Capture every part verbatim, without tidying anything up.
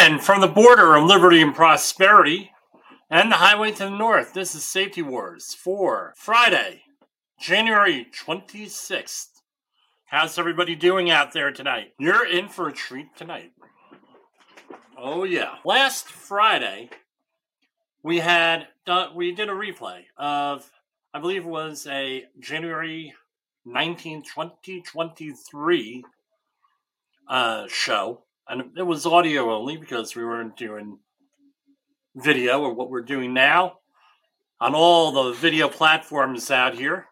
And from the border of liberty and prosperity and the highway to the north, this is Safety Wars for Friday, January twenty-sixth. How's everybody doing out there tonight? You're in for a treat tonight. Oh yeah. Last Friday, we had uh, we did a replay of, I believe it was a January nineteenth, twenty twenty-three uh, show. And it was audio only because we weren't doing video or what we're doing now on all the video platforms out here.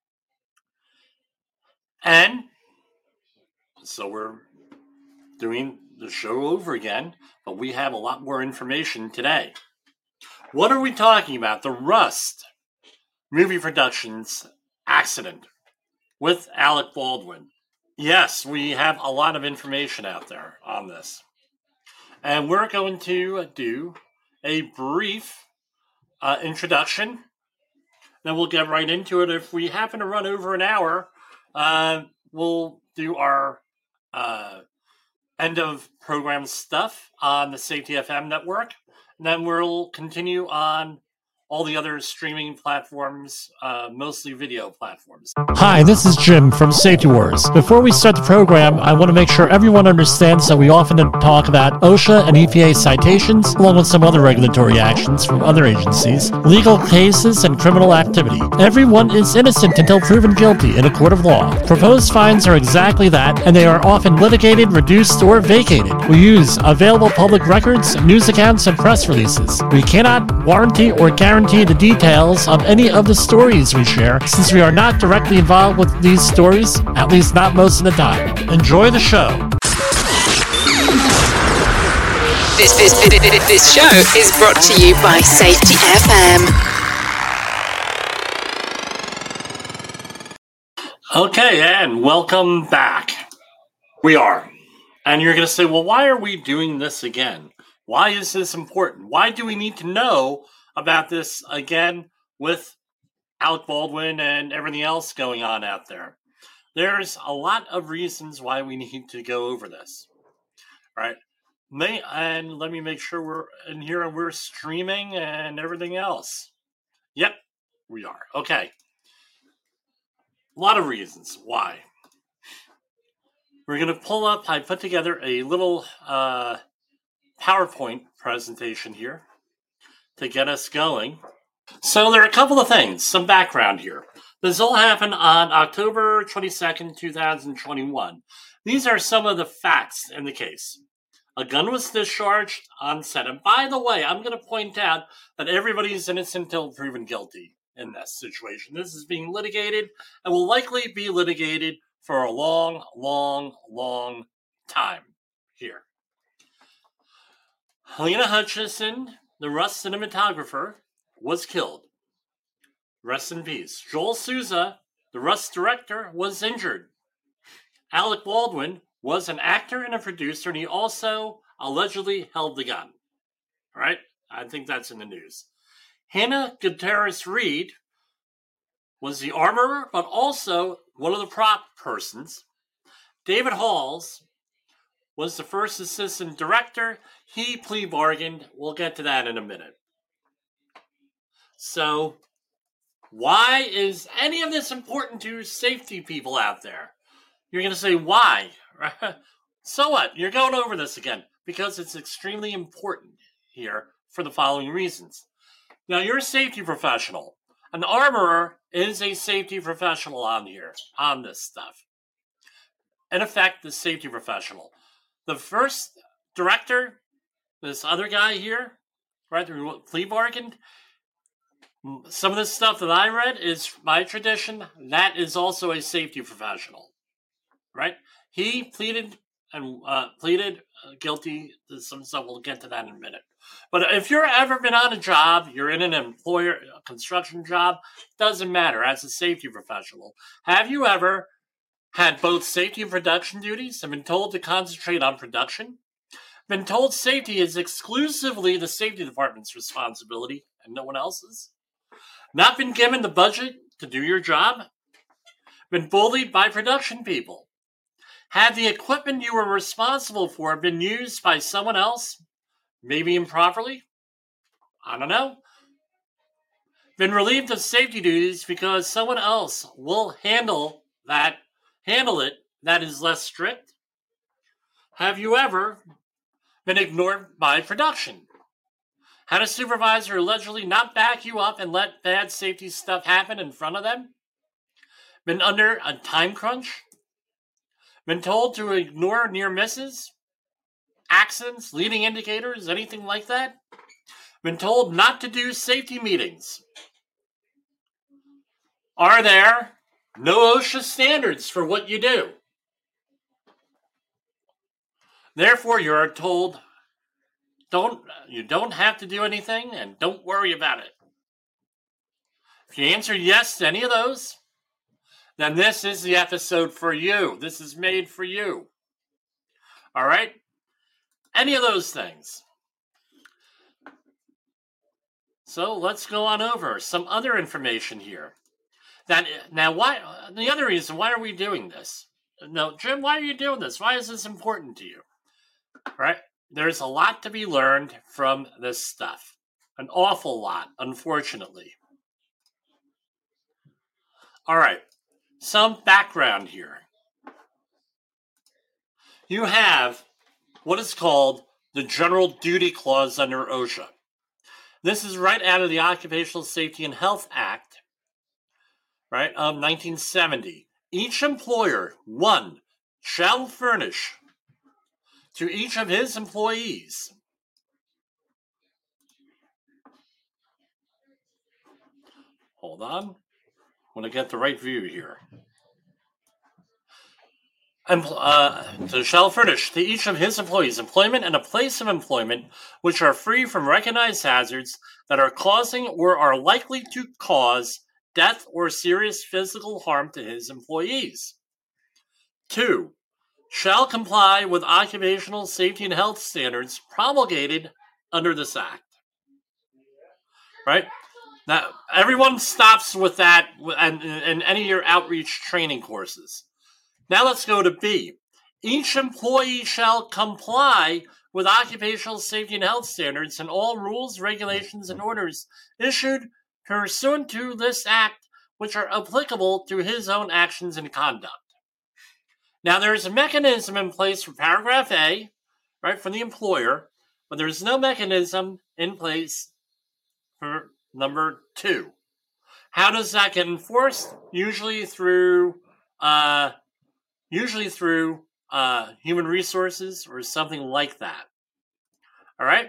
And so we're doing the show over again, but we have a lot more information today. What are we talking about? The Rust Movie Productions accident with Alec Baldwin. Yes, we have a lot of information out there on this. And we're going to do a brief uh, introduction. Then we'll get right into it. If we happen to run over an hour, uh, we'll do our uh, end of program stuff on the Safety F M network. And then we'll continue on all the other streaming platforms, uh, mostly video platforms. Hi, this is Jim from Safety Wars. Before we start the program, I want to make sure everyone understands that we often talk about OSHA and E P A citations, along with some other regulatory actions from other agencies, legal cases, and criminal activity. Everyone is innocent until proven guilty in a court of law. Proposed fines are exactly that, and they are often litigated, reduced, or vacated. We use available public records, news accounts, and press releases. We cannot warranty or guarantee the details of any of the stories we share, since we are not directly involved with these stories, at least not most of the time. Enjoy the show. This, this, this, this show is brought to you by Safety F M. Okay, and welcome back. We are. And you're going to say, well, why are we doing this again? Why is this important? Why do we need to know about this again with Alec Baldwin and everything else going on out there? There's a lot of reasons why we need to go over this, right? May, and let me make sure we're in here and we're streaming and everything else. Yep, we are. Okay. A lot of reasons why. We're going to pull up, I put together a little uh, PowerPoint presentation here to get us going. So there are a couple of things, some background here. This all happened on October twenty-second, twenty twenty-one. These are some of the facts in the case. A gun was discharged on set. And by the way, I'm going to point out that everybody is innocent until proven guilty in this situation. This is being litigated and will likely be litigated for a long, long, long time here. Halyna Hutchison, the Rust cinematographer, was killed. Rest in peace. Joel Souza, the Rust director, was injured. Alec Baldwin was an actor and a producer, and he also allegedly held the gun. All right? I think that's in the news. Hannah Gutierrez-Reed was the armorer, but also one of the prop persons. David Halls was the first assistant director. He plea bargained. We'll get to that in a minute. So, why is any of this important to safety people out there? You're going to say, why? So what? You're going over this again. Because it's extremely important here for the following reasons. Now, you're a safety professional. An armorer is a safety professional on here, on this stuff. In effect, the safety professional. The first director, this other guy here, right, who plea bargained, some of this stuff that I read is my tradition. That is also a safety professional, right? He pleaded and uh, pleaded guilty to some stuff. We'll get to that in a minute. But if you've ever been on a job, you're in an employer, a construction job, doesn't matter. As a safety professional, have you ever had both safety and production duties and been told to concentrate on production? Been told safety is exclusively the safety department's responsibility and no one else's? Not been given the budget to do your job? Been bullied by production people? Had the equipment you were responsible for been used by someone else? maybe improperly, I don't know, been relieved of safety duties because someone else will handle that, handle it that is less strict? Have you ever been ignored by production? Had a supervisor allegedly not back you up and let bad safety stuff happen in front of them? Been under a time crunch? Been told to ignore near misses? Accidents, leading indicators, anything like that? Been told not to do safety meetings? Are there no OSHA standards for what you do? Therefore, you are told don't you don't have to do anything and don't worry about it. If you answer yes to any of those, then this is the episode for you. This is made for you. All right? Any of those things. So let's go on over some other information here. That now, why? The other reason, why are we doing this? No, Jim, why are you doing this? Why is this important to you? All right? There's a lot to be learned from this stuff. An awful lot, unfortunately. All right. Some background here. You have what is called the General Duty Clause under OSHA. This is right out of the Occupational Safety and Health Act, right, of nineteen seventy. Each employer, one, shall furnish to each of his employees hold on, I want to get the right view here. Empl- uh, so shall furnish to each of his employees employment and a place of employment which are free from recognized hazards that are causing or are likely to cause death or serious physical harm to his employees. Two, shall comply with occupational safety and health standards promulgated under this act. Right? Now, everyone stops with that in, in any of your outreach training courses. Now let's go to B. Each employee shall comply with occupational safety and health standards and all rules, regulations, and orders issued pursuant to this act, which are applicable to his own actions and conduct. Now, there's a mechanism in place for paragraph A, right, for the employer, but there's no mechanism in place for number two. How does that get enforced? Usually through, uh, usually through uh, human resources or something like that. All right.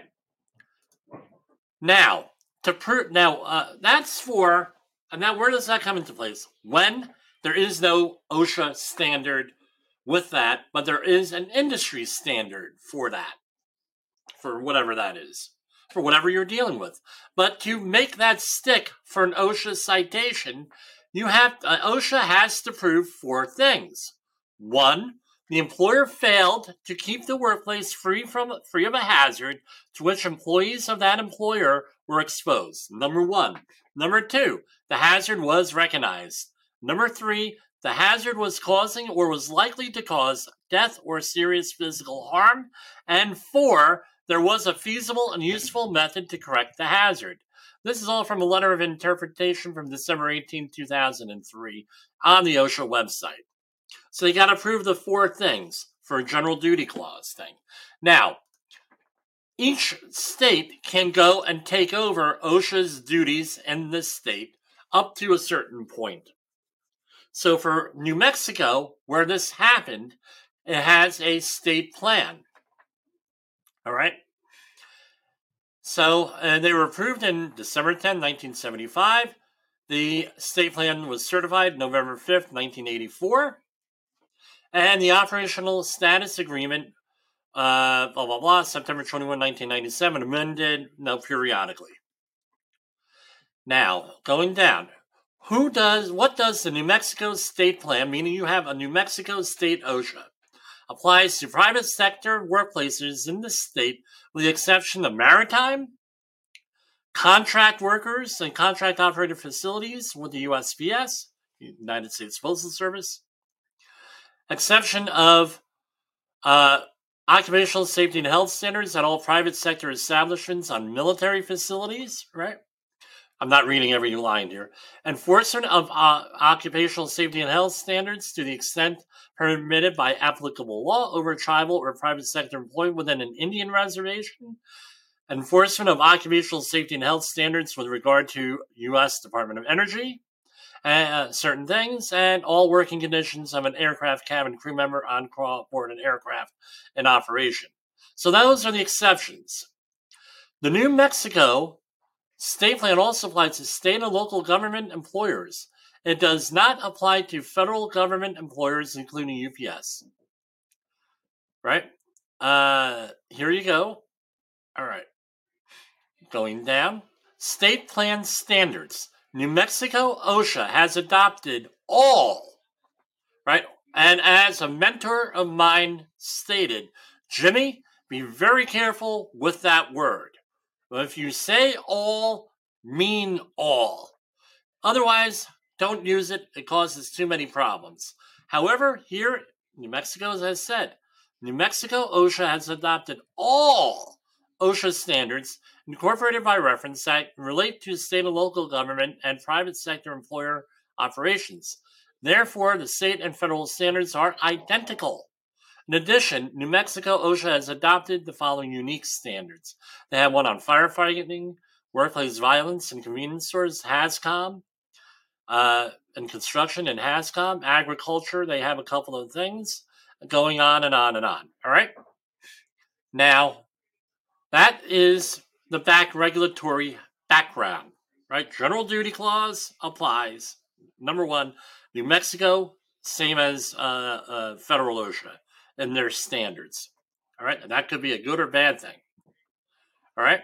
Now, to prove now uh, that's for. And now, where does that come into place? When there is no OSHA standard with that, but there is an industry standard for that, for whatever that is, for whatever you're dealing with. But to make that stick for an OSHA citation, you have uh, OSHA has to prove four things. One, the employer failed to keep the workplace free from free of a hazard to which employees of that employer were exposed. Number one. Number two, the hazard was recognized. Number three, the hazard was causing or was likely to cause death or serious physical harm. And four, there was a feasible and useful method to correct the hazard. This is all from a letter of interpretation from December eighteenth, two thousand three on the OSHA website. So you got to prove the four things for a general duty clause thing. Now, each state can go and take over OSHA's duties in this state up to a certain point. So for New Mexico, where this happened, it has a state plan. All right? So uh, they were approved in December tenth, nineteen seventy-five. The state plan was certified November fifth, nineteen eighty-four. And the operational status agreement, uh, blah, blah, blah, September twenty-first, nineteen ninety-seven, amended, no, periodically. Now, going down, who does, what does the New Mexico state plan, meaning you have a New Mexico state OSHA, applies to private sector workplaces in the state with the exception of maritime, contract workers, and contract operated facilities with the U S P S, United States Postal Service, exception of uh, occupational safety and health standards at all private sector establishments on military facilities, right? I'm not reading every line here. Enforcement of uh, occupational safety and health standards to the extent permitted by applicable law over tribal or private sector employment within an Indian reservation. Enforcement of occupational safety and health standards with regard to U S Department of Energy. Uh, certain things, and all working conditions of an aircraft cabin crew member on board an aircraft in operation. So those are the exceptions. The New Mexico state plan also applies to state and local government employers. It does not apply to federal government employers, including U P S. Right? Uh, here you go. All right. Going down. State plan standards. New Mexico OSHA has adopted all, right? And as a mentor of mine stated, Jimmy, be very careful with that word. If you say all, mean all. Otherwise, don't use it. It causes too many problems. However, here, New Mexico, as I said, New Mexico OSHA has adopted all OSHA standards incorporated by reference that relate to state and local government and private sector employer operations. Therefore, the state and federal standards are identical. In addition, New Mexico OSHA has adopted the following unique standards. They have one on firefighting, workplace violence and convenience stores, HAZCOM, uh, and construction and HAZCOM, agriculture. They have a couple of things going on and on and on. All right? Now, that is the back regulatory background, right? General duty clause applies. Number one, New Mexico, same as uh, uh, federal OSHA and their standards. All right, and that could be a good or bad thing. All right.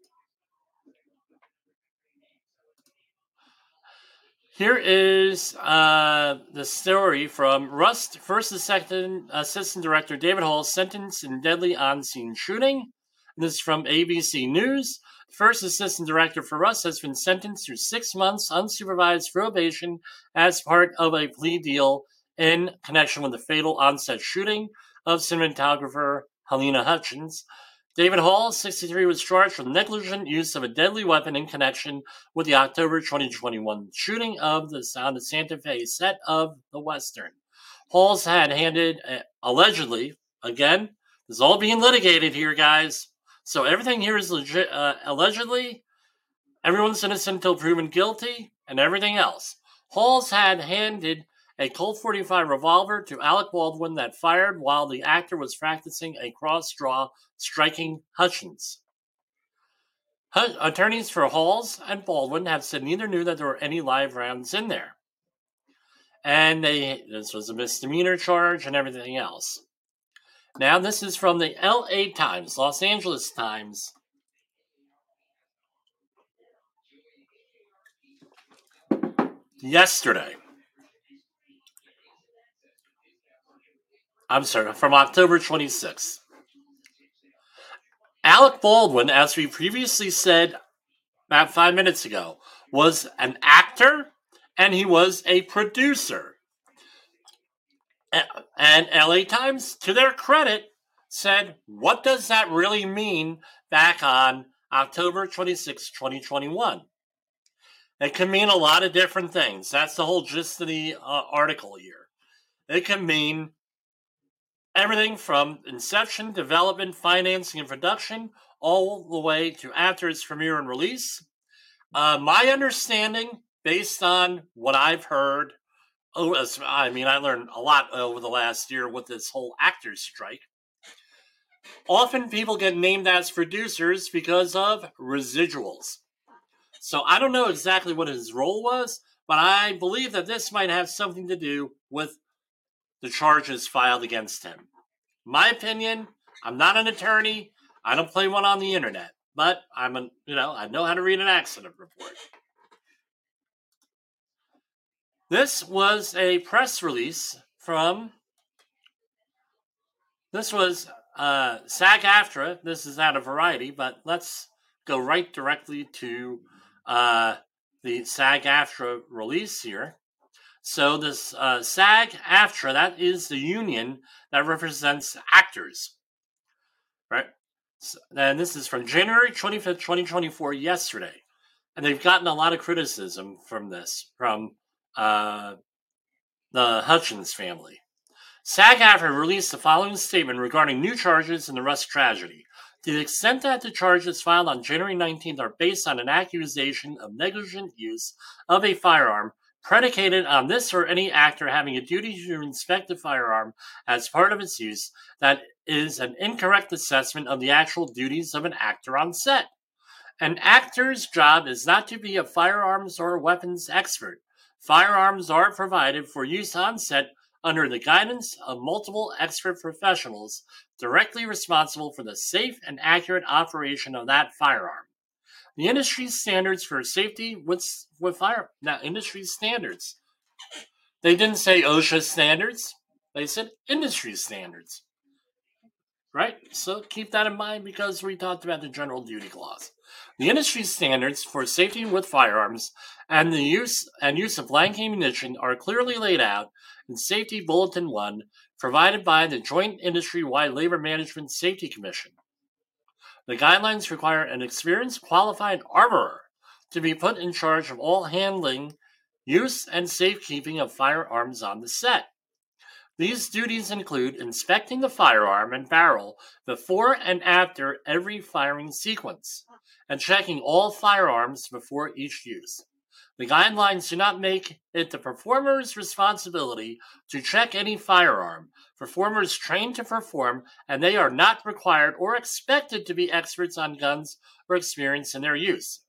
Here is uh, the story from Rust, First Assistant, Assistant Director David Hall, sentenced in deadly on-scene shooting. This is from A B C News. First Assistant Director for Rust has been sentenced to six months unsupervised probation as part of a plea deal in connection with the fatal onset shooting of cinematographer Helena Hutchins. David Hall, sixty-three, was charged with negligent use of a deadly weapon in connection with the October twenty twenty-one shooting of the Sound of Santa Fe set of The Western. Hall's had handed, uh, allegedly, again, this is all being litigated here, guys. So everything here is legit, uh, allegedly, everyone's innocent until proven guilty, and everything else. Halls had handed a Colt forty-five revolver to Alec Baldwin that fired while the actor was practicing a cross-draw striking Hutchins. H- attorneys for Halls and Baldwin have said neither knew that there were any live rounds in there. And they this was a misdemeanor charge and everything else. Now, this is from the L A Times, Los Angeles Times. Yesterday. I'm sorry, from October twenty-sixth. Alec Baldwin, as we previously said about five minutes ago, was an actor and he was a producer. And L A Times, to their credit, said, what does that really mean back on October twenty-sixth, twenty twenty-one? It can mean a lot of different things. That's the whole gist of the uh, article here. It can mean everything from inception, development, financing, and production, all the way to after its premiere and release. Uh, my understanding, based on what I've heard, oh, I mean, I learned a lot over the last year with this whole actors strike. Often people get named as producers because of residuals. So I don't know exactly what his role was, but I believe that this might have something to do with the charges filed against him. My opinion, I'm not an attorney. I don't play one on the internet, but I'm a, you know, I know how to read an accident report. This was a press release from, this was uh, SAG-AFTRA. This is out of Variety, but let's go right directly to uh, the SAG-AFTRA release here. So this uh, SAG-AFTRA, that is the union that represents actors. right? So, and this is from January twenty-fifth, twenty twenty-four, yesterday. And they've gotten a lot of criticism from this, from uh, the Hutchins family. SAG-AFTRA released the following statement regarding new charges in the Rust tragedy. To the extent that the charges filed on January nineteenth are based on an accusation of negligent use of a firearm predicated on this or any actor having a duty to inspect the firearm as part of its use, that is an incorrect assessment of the actual duties of an actor on set. An actor's job is not to be a firearms or weapons expert. Firearms are provided for use on set under the guidance of multiple expert professionals directly responsible for the safe and accurate operation of that firearm. The industry standards for safety with, with fire, now industry standards. They didn't say OSHA standards. They said industry standards. Right? So keep that in mind because we talked about the general duty clause. The industry standards for safety with firearms and the use and use of blank ammunition are clearly laid out in Safety Bulletin one, provided by the Joint Industry-Wide Labor Management Safety Commission. The guidelines require an experienced, qualified armorer to be put in charge of all handling, use, and safekeeping of firearms on the set. These duties include inspecting the firearm and barrel before and after every firing sequence, and checking all firearms before each use. The guidelines do not make it the performer's responsibility to check any firearm. Performers trained to perform, and they are not required or expected to be experts on guns or experienced in their use.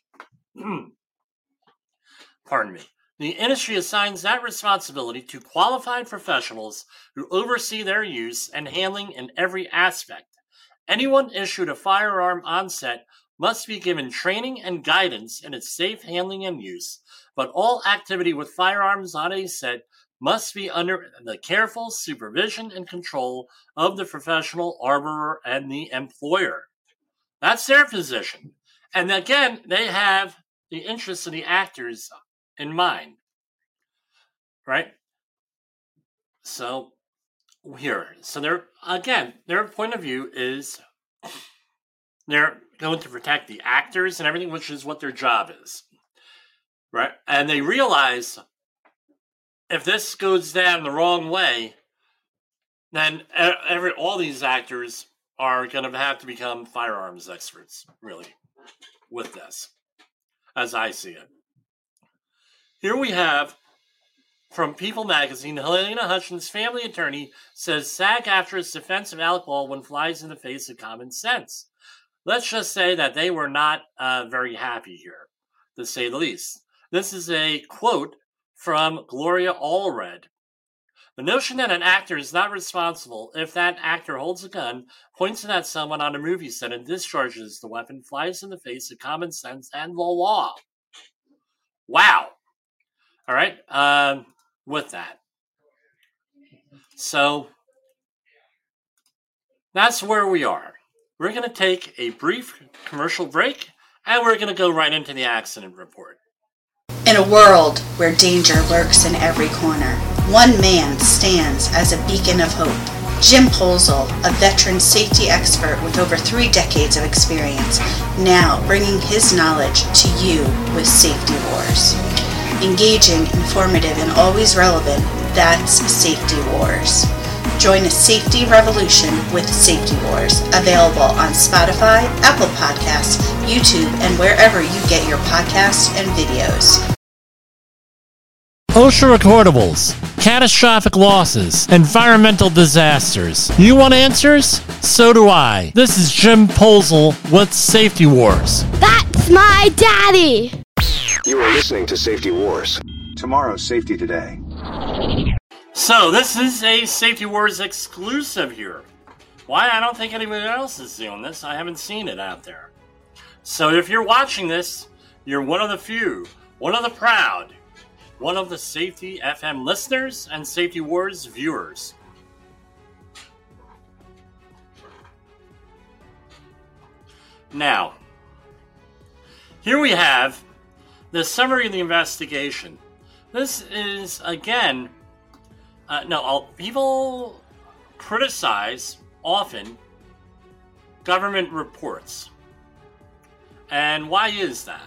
Pardon me. The industry assigns that responsibility to qualified professionals who oversee their use and handling in every aspect. Anyone issued a firearm on set must be given training and guidance in its safe handling and use, but all activity with firearms on a set must be under the careful supervision and control of the professional armorer and the employer. That's their position. And again, they have the interests of the actors in mind, right? So here, so their again, their point of view is they're going to protect the actors and everything, which is what their job is, right? And they realize if this goes down the wrong way, then every all these actors are going to have to become firearms experts, really, with this, as I see it. Here we have, from People magazine, Helena Hutchins' family attorney says SAG-AFTRA's defense of alcohol when flies in the face of common sense. Let's just say that they were not uh, very happy here, to say the least. This is a quote from Gloria Allred. The notion that an actor is not responsible if that actor holds a gun, points it at someone on a movie set and discharges the weapon flies in the face of common sense and the law. Wow. All right, um, with that. So, that's where we are. We're going to take a brief commercial break, and we're going to go right into the accident report. In a world where danger lurks in every corner, one man stands as a beacon of hope. Jim Polzel, a veteran safety expert with over three decades of experience, now bringing his knowledge to you with Safety Wars. Engaging, informative, and always relevant, that's Safety Wars. Join a safety revolution with Safety Wars, available on Spotify, Apple Podcasts, YouTube, and wherever you get your podcasts and videos. OSHA recordables, catastrophic losses, environmental disasters. You want answers? So do I. This is Jim Polzel with Safety Wars. That's my daddy! You are listening to Safety Wars. Tomorrow's Safety Today. So, this is a Safety Wars exclusive here. Why? I don't think anybody else is doing this. I haven't seen it out there. So, if you're watching this, you're one of the few, one of the proud, one of the Safety F M listeners and Safety Wars viewers. Now, here we have the summary of the investigation. This is, again, uh, no, I'll, people criticize often government reports. And why is that?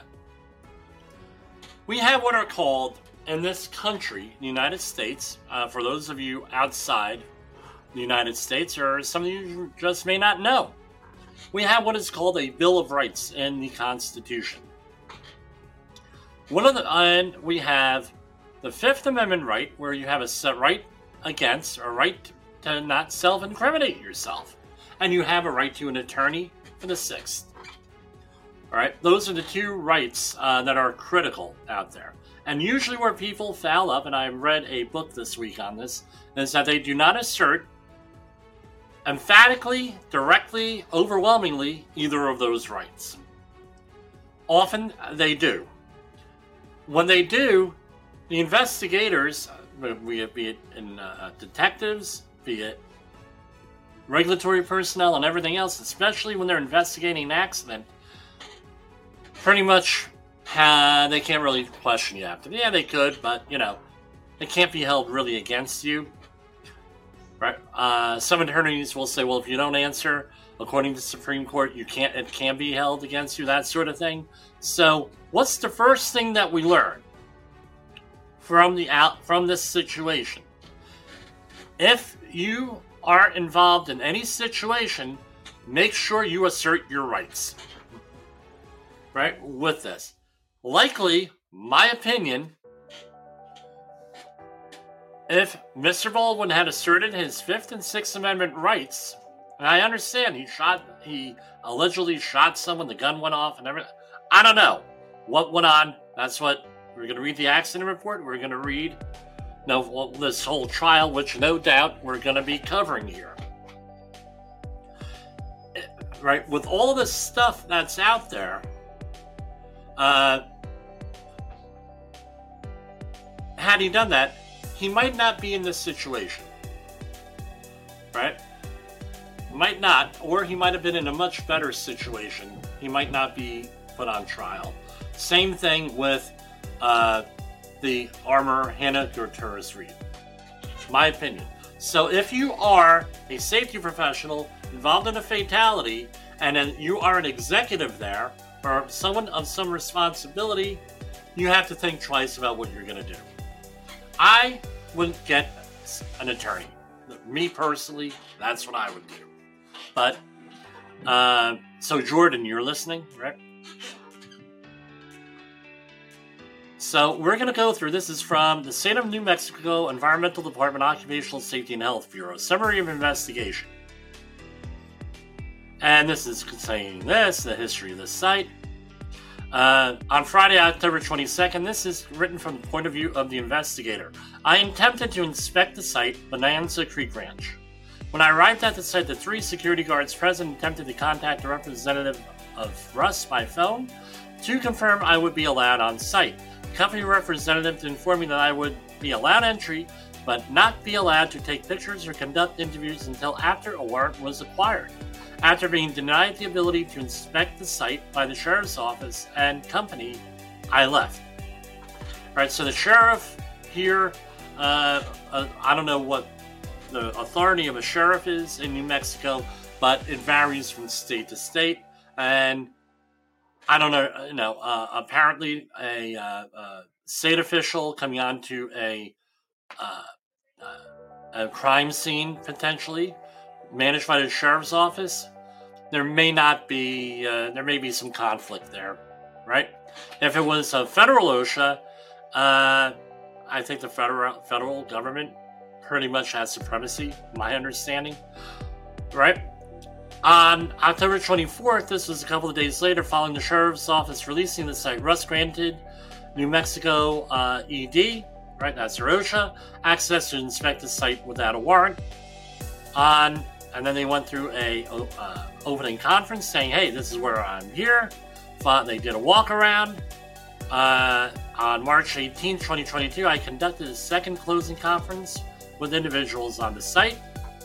We have what are called, in this country, the United States, uh, for those of you outside the United States, or some of you just may not know, we have what is called a Bill of Rights in the Constitution. One of the, and we have the Fifth Amendment right, where you have a set right against, or right to not self-incriminate yourself. And you have a right to an attorney for the Sixth. Alright, those are the two rights uh, that are critical out there. And usually where people foul up, and I read a book this week on this, is that they do not assert emphatically, directly, overwhelmingly either of those rights. Often they do. When they do, the investigators, be it in uh, detectives, be it regulatory personnel and everything else, especially when they're investigating an accident, pretty much uh, they can't really question you after. Yeah, they could, but, you know, it can't be held really against you. Right? Uh, some attorneys will say, well, if you don't answer, according to the Supreme Court, you can't. It can be held against you, that sort of thing. So, what's the first thing that we learn from the out from this situation? If you are involved in any situation, make sure you assert your rights. Right? With this, likely, my opinion, if Mister Baldwin had asserted his Fifth and Sixth Amendment rights, and I understand he shot, he allegedly shot someone, the gun went off and everything. I don't know what went on. That's what we're going to read the accident report. We're going to read you know, this whole trial, which no doubt we're going to be covering here. Right? With all this stuff that's out there, uh, had he done that, he might not be in this situation, right? Might not, or he might have been in a much better situation. He might not be put on trial. Same thing with uh, the armor Hannah Gutierrez-Reed. My opinion. So if you are a safety professional involved in a fatality, and then you are an executive there, or someone of some responsibility, you have to think twice about what you're going to do. I would get an attorney. Me personally, that's what I would do. But, uh, so Jordan, you're listening, right? So we're going to go through, this is from the State of New Mexico Environmental Department Occupational Safety and Health Bureau, Summary of Investigation. And this is saying this, the history of the site. Uh, on Friday, October twenty-second, this is written from the point of view of the investigator. I attempted to inspect the site, Bonanza Creek Ranch. When I arrived at the site, the three security guards present attempted to contact a representative of Russ by phone to confirm I would be allowed on site. The company representative informed me that I would be allowed entry, but not be allowed to take pictures or conduct interviews until after a warrant was acquired. After being denied the ability to inspect the site by the sheriff's office and company, I left. Alright, so the sheriff here, uh, uh, I don't know what the authority of a sheriff is in New Mexico, but it varies from state to state, and I don't know, you know, uh, apparently a uh, uh, state official coming onto a, uh, uh, a crime scene, potentially, managed by the sheriff's office, there may not be, uh, there may be some conflict there, right? If it was a federal OSHA, uh, I think the federal federal government pretty much has supremacy, my understanding, right? On October twenty-fourth, this was a couple of days later, following the sheriff's office releasing the site, Russ granted New Mexico uh, E D, right, that's their OSHA, access to inspect the site without a warrant. On And then they went through a uh, opening conference saying, hey, this is where I'm here. They did a walk around. Uh, on March eighteenth, twenty twenty-two, I conducted a second closing conference with individuals on the site.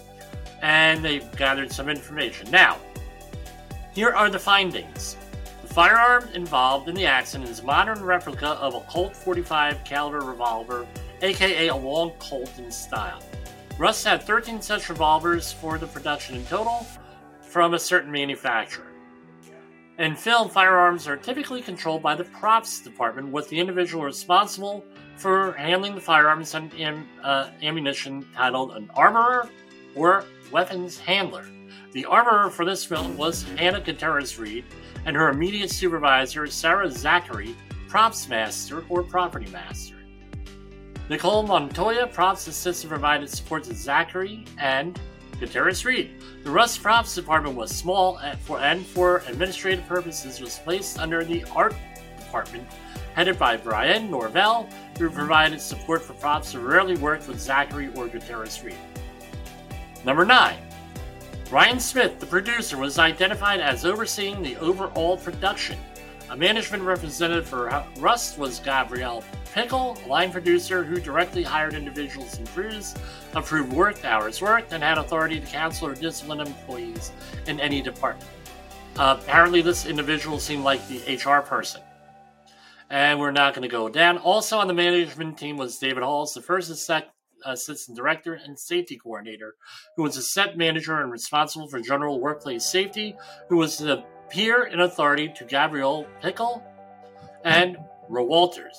And they gathered some information. Now, here are the findings. The firearm involved in the accident is a modern replica of a Colt forty-five caliber revolver, aka a long Colt in style. Russ had thirteen such revolvers for the production in total. from a certain manufacturer. In film, firearms are typically controlled by the props department, with the individual responsible for handling the firearms and am, uh, ammunition titled an armorer or weapons handler. The armorer for this film was Hannah Gutierrez-Reed, and her immediate supervisor, Sarah Zachary, props master or property master. Nicole Montoya, props assistant, provided support to Zachary and Gutierrez-Reed. The Rust Props department was small and for, and for administrative purposes was placed under the art department, headed by Brian Norvell, who provided support for props and rarely worked with Zachary or Gutierrez-Reed. Number nine. Ryan Smith, the producer, was identified as overseeing the overall production. A management representative for Rust was Gabrielle Pickle, a line producer who directly hired individuals and crews, approved work hours worked, and had authority to counsel or discipline employees in any department. Uh, apparently this individual seemed like the H R person. And we're not going to go down. Also on the management team was David Halls, the first assistant director and safety coordinator, who was a set manager and responsible for general workplace safety, who was the peer in authority to Gabrielle Pickle and Roe Walters.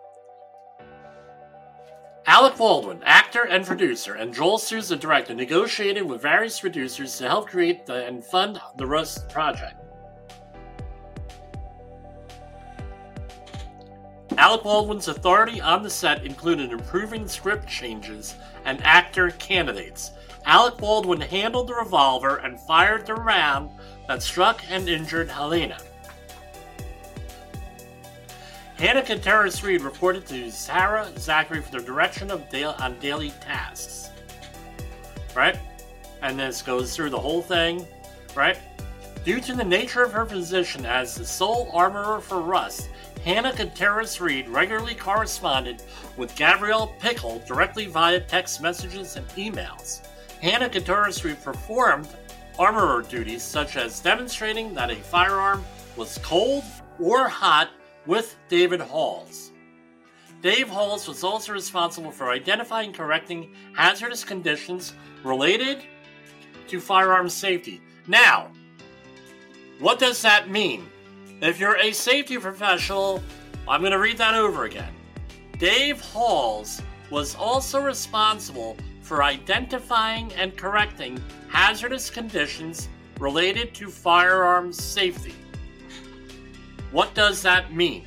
Alec Baldwin, actor and producer, and Joel Souza, director, negotiated with various producers to help create the, and fund the Rust project. Alec Baldwin's authority on the set included improving script changes and actor candidates. Alec Baldwin handled the revolver and fired the round that struck and injured Helena. Hannah Gutierrez-Reed reported to Sarah Zachary for the direction of da- on daily tasks. Right? And this goes through the whole thing. Right? Due to the nature of her position as the sole armorer for Rust, Hannah Gutierrez-Reed regularly corresponded with Gabrielle Pickle directly via text messages and emails. Hannah Gutierrez-Reed performed armorer duties such as demonstrating that a firearm was cold or hot with David Halls. Dave Halls was also responsible for identifying and correcting hazardous conditions related to firearm safety. Now, what does that mean? If you're a safety professional, I'm going to read that over again. Dave Halls was also responsible for identifying and correcting hazardous conditions related to firearms safety. What does that mean?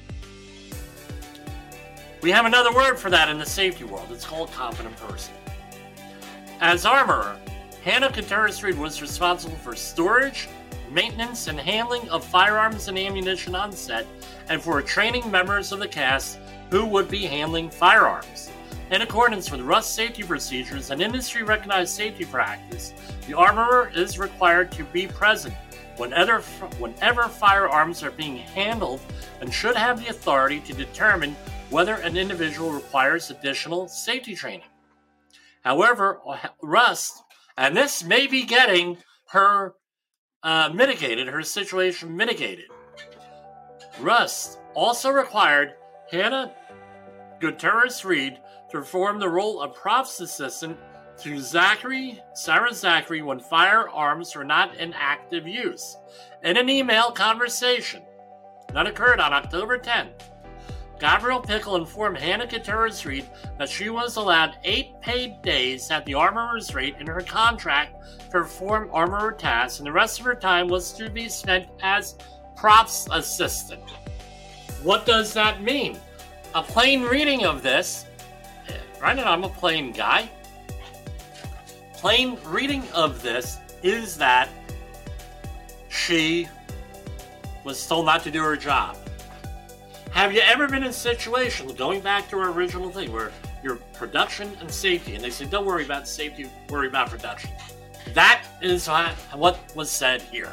We have another word for that in the safety world. It's called competent person. As armorer, Hannah Gutierrez-Reed was responsible for storage, maintenance, and handling of firearms and ammunition on set, and for training members of the cast who would be handling firearms. In accordance with Rust safety procedures and industry-recognized safety practice, the armorer is required to be present whenever, whenever firearms are being handled and should have the authority to determine whether an individual requires additional safety training. However, Rust, and this may be getting her uh, mitigated, her situation mitigated, Rust also required Hannah Gutierrez-Reed to perform the role of props assistant to Zachary, Sarah Zachary when firearms were not in active use. In an email conversation that occurred on October tenth, Gabrielle Pickle informed Hannah Gutierrez-Reed that she was allowed eight paid days at the armorer's rate in her contract to perform armorer tasks, and the rest of her time was to be spent as props assistant. What does that mean? A plain reading of this, right, and I'm a plain guy, plain reading of this is that she was told not to do her job. Have you ever been in a situation, going back to our original thing, where you're production and safety, and they say, don't worry about safety, worry about production? That is what was said here.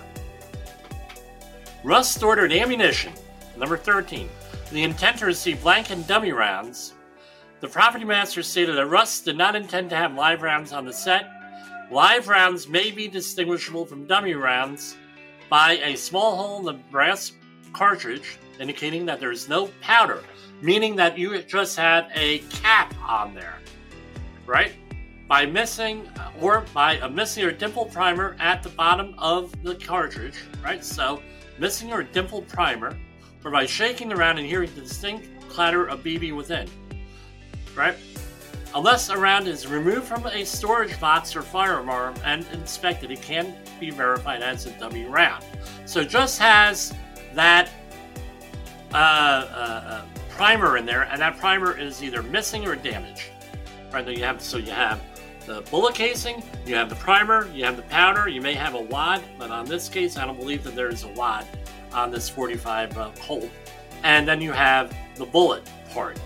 Rust ordered ammunition, number thirteen, the intent to receive blank and dummy rounds. The property master stated that Rust did not intend to have live rounds on the set. Live rounds may be distinguishable from dummy rounds by a small hole in the brass cartridge, indicating that there is no powder, meaning that you just had a cap on there, right? by missing or by a missing or dimpled primer at the bottom of the cartridge, right? So, missing or dimpled primer, or by shaking around and hearing the distinct clatter of B B within, right? Unless a round is removed from a storage box or firearm and inspected, it can be verified as a dummy round. So it just has that uh, uh, uh, primer in there, and that primer is either missing or damaged. Right? You have, so you have the bullet casing, you have the primer, you have the powder, you may have a wad, but on this case, I don't believe that there is a wad on this forty-five uh, Colt. And then you have the bullet part.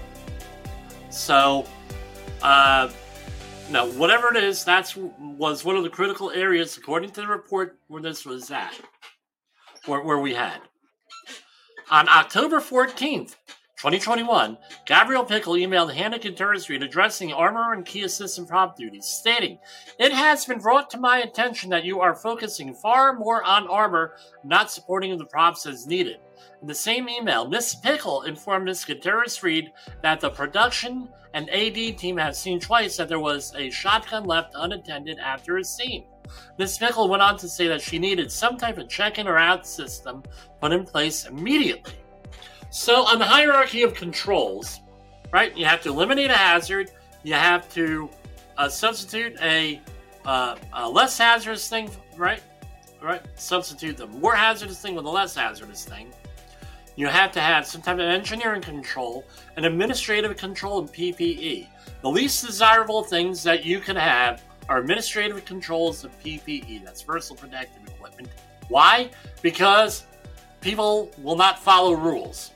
So, uh, now, whatever it is, that was one of the critical areas, according to the report, where this was at, where, where we had. On October fourteenth, twenty twenty-one, Gabrielle Pickle emailed Hannah Contreras Reed addressing armor and key assistant prop duties, stating, "It has been brought to my attention that you are focusing far more on armor, not supporting the props as needed." In the same email, Miss Pickle informed Miss Contreras Reed that the production and A D team have seen twice that there was a shotgun left unattended after a scene. Miss Pickle went on to say that she needed some type of check-in or out system put in place immediately. So on the hierarchy of controls, right, you have to eliminate a hazard, you have to uh, substitute a, uh, a less hazardous thing, right? Right? Substitute the more hazardous thing with a less hazardous thing. You have to have some type of engineering control and administrative control and P P E. The least desirable things that you can have are administrative controls and P P E. That's personal protective equipment. Why? Because people will not follow rules.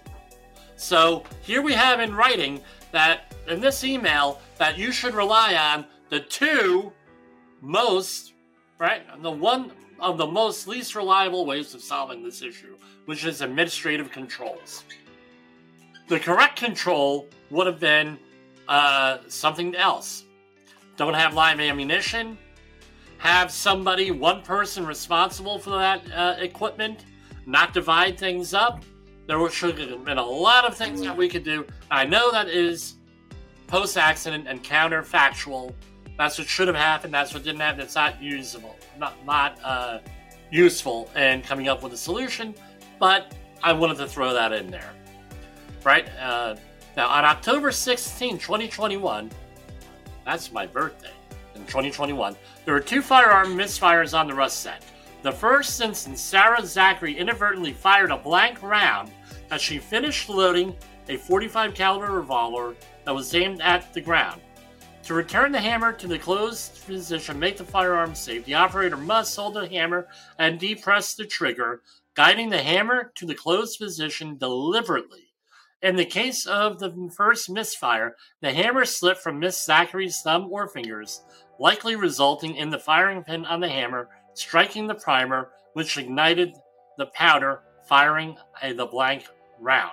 So here we have in writing that in this email that you should rely on the two most, right, the one of the most least reliable ways of solving this issue, which is administrative controls. The correct control would have been uh, something else. Don't have live ammunition. Have somebody, one person responsible for that uh, equipment. Not divide things up. There should have been a lot of things that we could do. I know that is post-accident and counterfactual. That's what should have happened. That's what didn't happen. It's not usable, not not uh, useful in coming up with a solution. But I wanted to throw that in there, right? Uh, now, on October sixteenth, twenty twenty-one, that's my birthday, in twenty twenty-one, there were two firearm misfires on the Rust set. The first instance, Sarah Zachary inadvertently fired a blank round as she finished loading a forty-five caliber revolver that was aimed at the ground. To return the hammer to the closed position, make the firearm safe, the operator must hold the hammer and depress the trigger, guiding the hammer to the closed position deliberately. In the case of the first misfire, the hammer slipped from Miss Zachary's thumb or fingers, likely resulting in the firing pin on the hammer striking the primer, which ignited the powder, firing a, the blank round.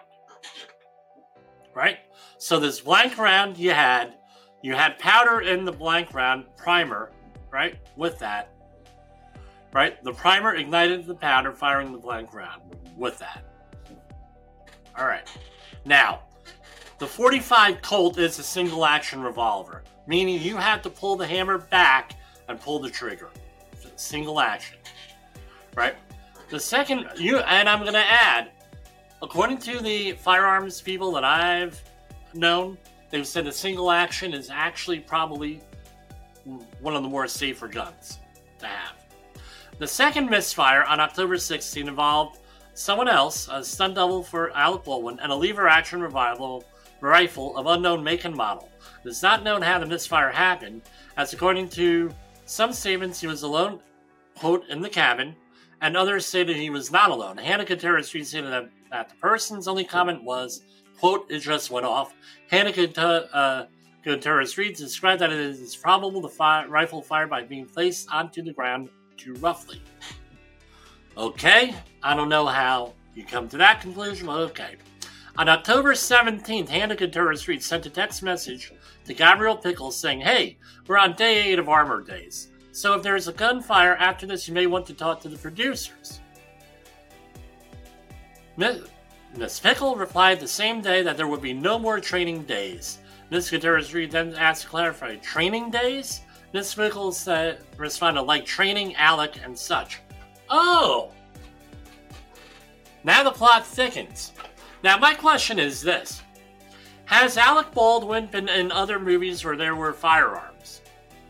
Right? So this blank round you had, you had powder in the blank round, primer, right? With that, right? The primer ignited the powder, firing the blank round with that. All right. Now, the forty-five Colt is a single action revolver, meaning you have to pull the hammer back and pull the trigger. Single action, right? The second, you and I'm going to add, according to the firearms people that I've known, they've said the single action is actually probably one of the more safer guns to have. The second misfire on October sixteenth involved someone else, a stunt double for Alec Baldwin, and a lever action rifle rifle of unknown make and model. It is not known how the misfire happened, as according to some statements he was alone, quote, in the cabin, and others stated he was not alone. Hannah Contreras Reed stated that, that the person's only comment was, quote, it just went off. Hannah Contreras Reed described that it is probable the fire, rifle fired by being placed onto the ground too roughly. Okay, I don't know how you come to that conclusion, but okay. On October seventeenth, Hannah Contreras Reed sent a text message to Gabrielle Pickles saying, hey, we're on day eight of Armor Days, so if there is a gunfire after this, you may want to talk to the producers. Miss Pickle replied the same day that there would be no more training days. Miss Contreras Reed then asked to clarify, training days? Miss Wickles uh, responded, like training, Alec, and such. Oh! Now the plot thickens. Now my question is this. Has Alec Baldwin been in other movies where there were firearms?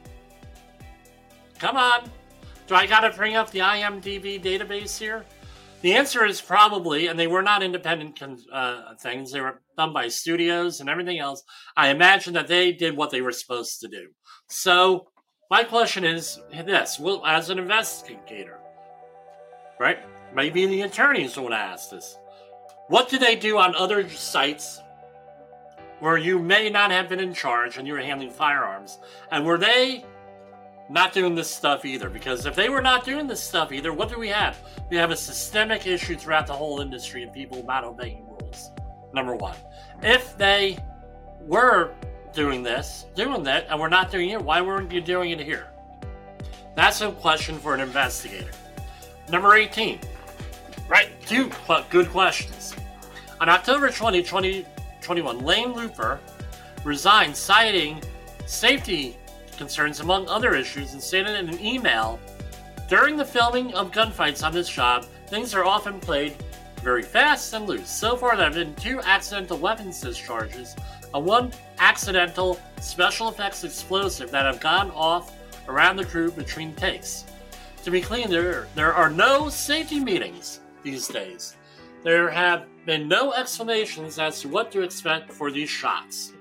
Come on. Do I gotta bring up the I M D B database here? The answer is probably, and they were not independent uh, things. They were done by studios and everything else. I imagine that they did what they were supposed to do. So, my question is this. Well, as an investigator, right? Maybe the attorneys want to ask this. What do they do on other sites where you may not have been in charge and you were handling firearms? And were they not doing this stuff either? Because if they were not doing this stuff either, what do we have? We have a systemic issue throughout the whole industry of people not obeying rules. Number one. If they were doing this, doing that, and we're not doing it, why weren't you doing it here? That's a question for an investigator. Number eighteen. Right, two good questions. On October twentieth, twenty twenty-one, Lane Looper resigned, citing safety concerns among other issues, and stated in an email, during the filming of gunfights on this job, things are often played very fast and loose. So far, there have been two accidental weapons discharges and one accidental special effects explosive that have gone off around the crew between takes. To be clear, there, there are no safety meetings these days. There have been no explanations as to what to expect for these shots.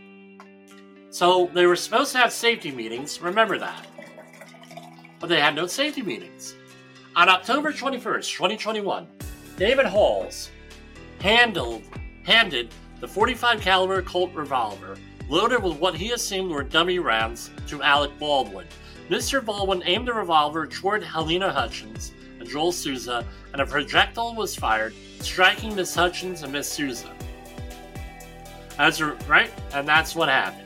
So they were supposed to have safety meetings, remember that. But they had no safety meetings. On October twenty-first, twenty twenty-one, David Halls handled, handed the forty-five caliber Colt revolver, loaded with what he assumed were dummy rounds, to Alec Baldwin. Mister Baldwin aimed the revolver toward Helena Hutchins and Joel Souza, and a projectile was fired, striking Miss Hutchins and Miss Souza. That's right, and that's what happened.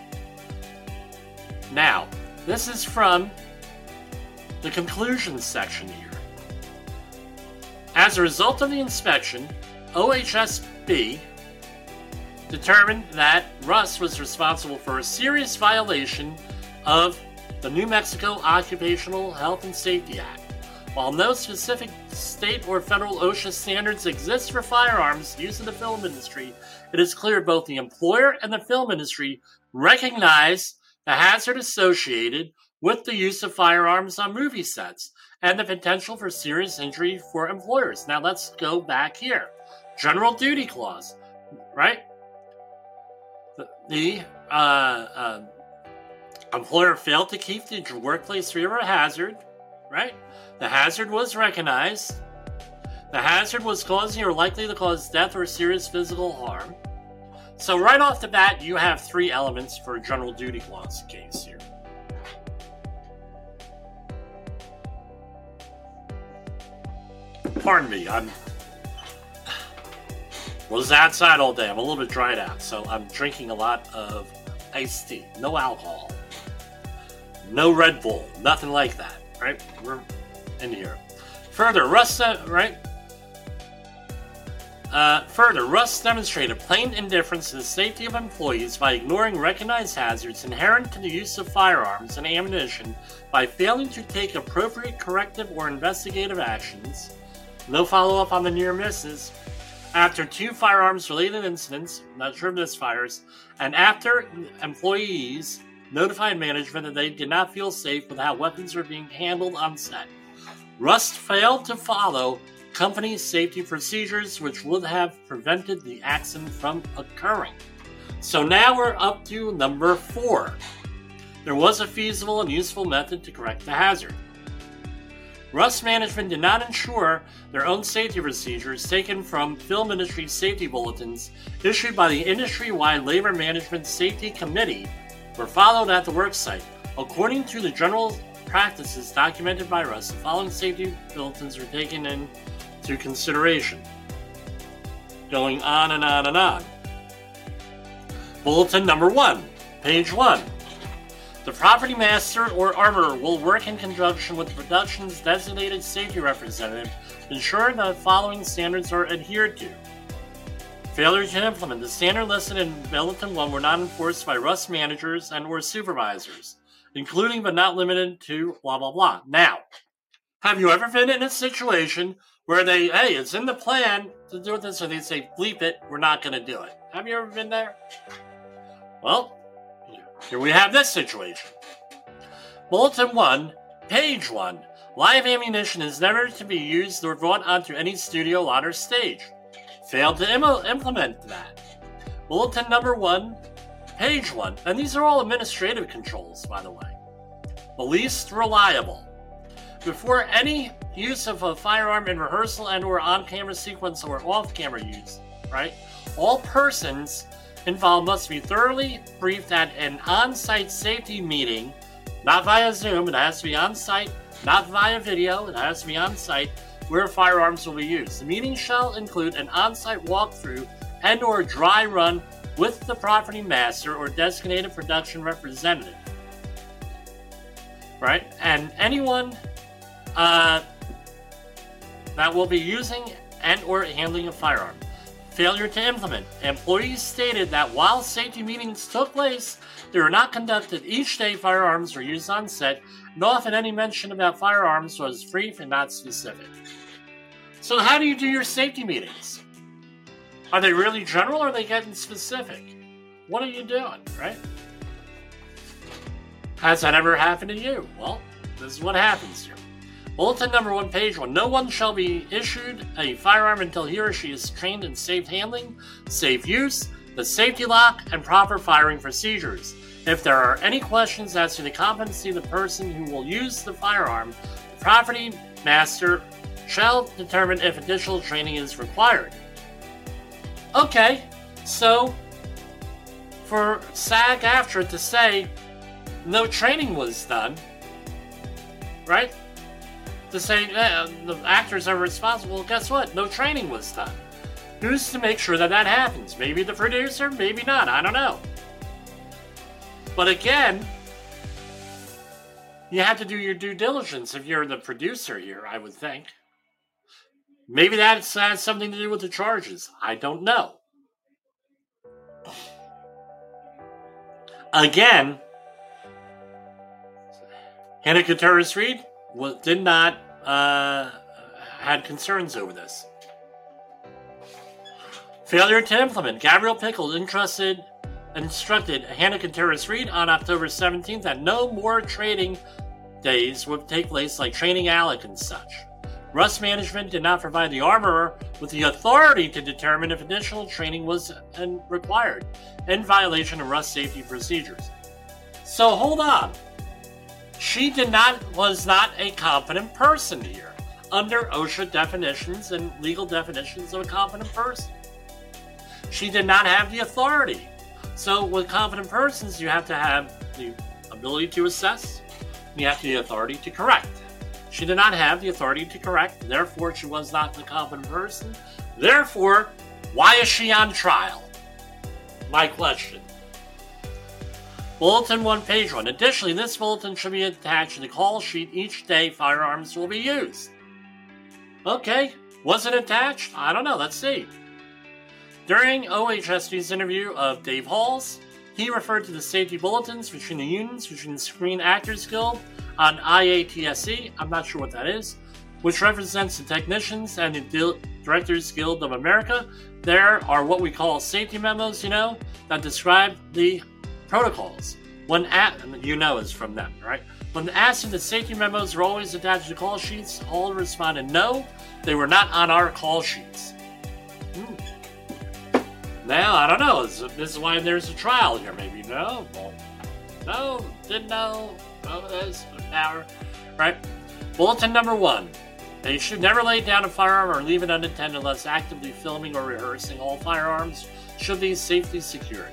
Now, this is from the conclusion section here. As a result of the inspection, O H S B determined that Russ was responsible for a serious violation of the New Mexico Occupational Health and Safety Act. While no specific state or federal OSHA standards exist for firearms used in the film industry, it is clear both the employer and the film industry recognize the hazard associated with the use of firearms on movie sets and the potential for serious injury for employers. Now let's go back here. General duty clause, right? The, the uh, uh, employer failed to keep the workplace free of a hazard, right? The hazard was recognized. The hazard was causing or likely to cause death or serious physical harm. So right off the bat, you have three elements for a general duty clause case here. Pardon me, I'm was outside all day. I'm a little bit dried out, so I'm drinking a lot of iced tea. No alcohol. No Red Bull. Nothing like that, right? We're in here. Further, Russ, right? Uh, further, Russ demonstrated plain indifference to the safety of employees by ignoring recognized hazards inherent to the use of firearms and ammunition, by failing to take appropriate corrective or investigative actions, no follow-up on the near misses, after two firearms-related incidents, not sure misfires, and after employees notified management that they did not feel safe with how weapons were being handled on set. Russ failed to follow company safety procedures, which would have prevented the accident from occurring. So now we're up to number four. There was a feasible and useful method to correct the hazard. Russ management did not ensure their own safety procedures taken from film industry safety bulletins issued by the industry-wide Labor Management Safety Committee were followed at the worksite. According to the general practices documented by Russ, the following safety bulletins were taken into consideration. Going on and on and on. Bulletin number one, page one. The property master or armorer will work in conjunction with the production's designated safety representative to ensure that the following standards are adhered to. Failure to implement the standard listed in Bulletin one were not enforced by Russ managers and or supervisors. including but not limited to blah, blah, blah. Now, have you ever been in a situation where they, hey, it's in the plan to do this, or they say, bleep it, we're not going to do it? Have you ever been there? Well, here we have this situation. Bulletin one, page one. Live ammunition is never to be used or brought onto any studio, lot, or stage. Failed to Im- implement that. Bulletin number one, page one. And these are all administrative controls, by the way. The least reliable. Before any use of a firearm in rehearsal and or on-camera sequence or off-camera use, right? All persons involved must be thoroughly briefed at an on-site safety meeting, not via Zoom. It has to be on-site, not via video. It has to be on-site where firearms will be used. The meeting shall include an on-site walkthrough and or dry run with the property master or designated production representative. Right? And anyone uh, that will be using and or handling a firearm. Failure to implement. Employees stated that while safety meetings took place, they were not conducted each day. Firearms were used on set, and often any mention about firearms was brief and not specific. So how do you do your safety meetings? Are they really general or are they getting specific? What are you doing, right? Has that ever happened to you? Well, this is what happens here. Bulletin number one, page one. No one shall be issued a firearm until he or she is trained in safe handling, safe use, the safety lock, and proper firing procedures. If there are any questions as to the competency of the person who will use the firearm, the property master shall determine if additional training is required. Okay, so for SAG-AFTRA to say no training was done, right? To say eh, the actors are responsible, well, guess what? No training was done. Who's to make sure that that happens? Maybe the producer, maybe not, I don't know. But again, you have to do your due diligence if you're the producer here, I would think. Maybe that has something to do with the charges. I don't know. Again, Hannah Gutierrez-Reed did not uh, had concerns over this. Failure to implement. Gabrielle Pickle entrusted, instructed Hannah Gutierrez-Reed on October seventeenth that no more trading days would take place like training Alec and such. Rust Management did not provide the armorer with the authority to determine if additional training was required, in violation of Rust safety procedures. So hold on. She did not was not a competent person here, under OSHA definitions and legal definitions of a competent person. She did not have the authority. So with competent persons, you have to have the ability to assess, and you have the authority to correct. She did not have the authority to correct, therefore she was not the competent person. Therefore, why is she on trial? My question. Bulletin one, page one. Additionally, this bulletin should be attached to the call sheet each day firearms will be used. Okay, was it attached? I don't know, let's see. During O H S D's interview of Dave Halls, he referred to the safety bulletins between the unions, between the Screen Actors Guild on I A T S E, I'm not sure what that is, which represents the technicians, and the Directors Guild of America. There are what we call safety memos, you know, that describe the protocols. When at, you know is from them, right? When asked if the safety memos are always attached to call sheets, Hall responded, no, they were not on our call sheets. Hmm. Now, I don't know, this, this is why there's a trial here, maybe. No, well, no, didn't know, oh, that's power, right? Bulletin number one. They should never lay down a firearm or leave it unattended unless actively filming or rehearsing. All firearms should be safely secured.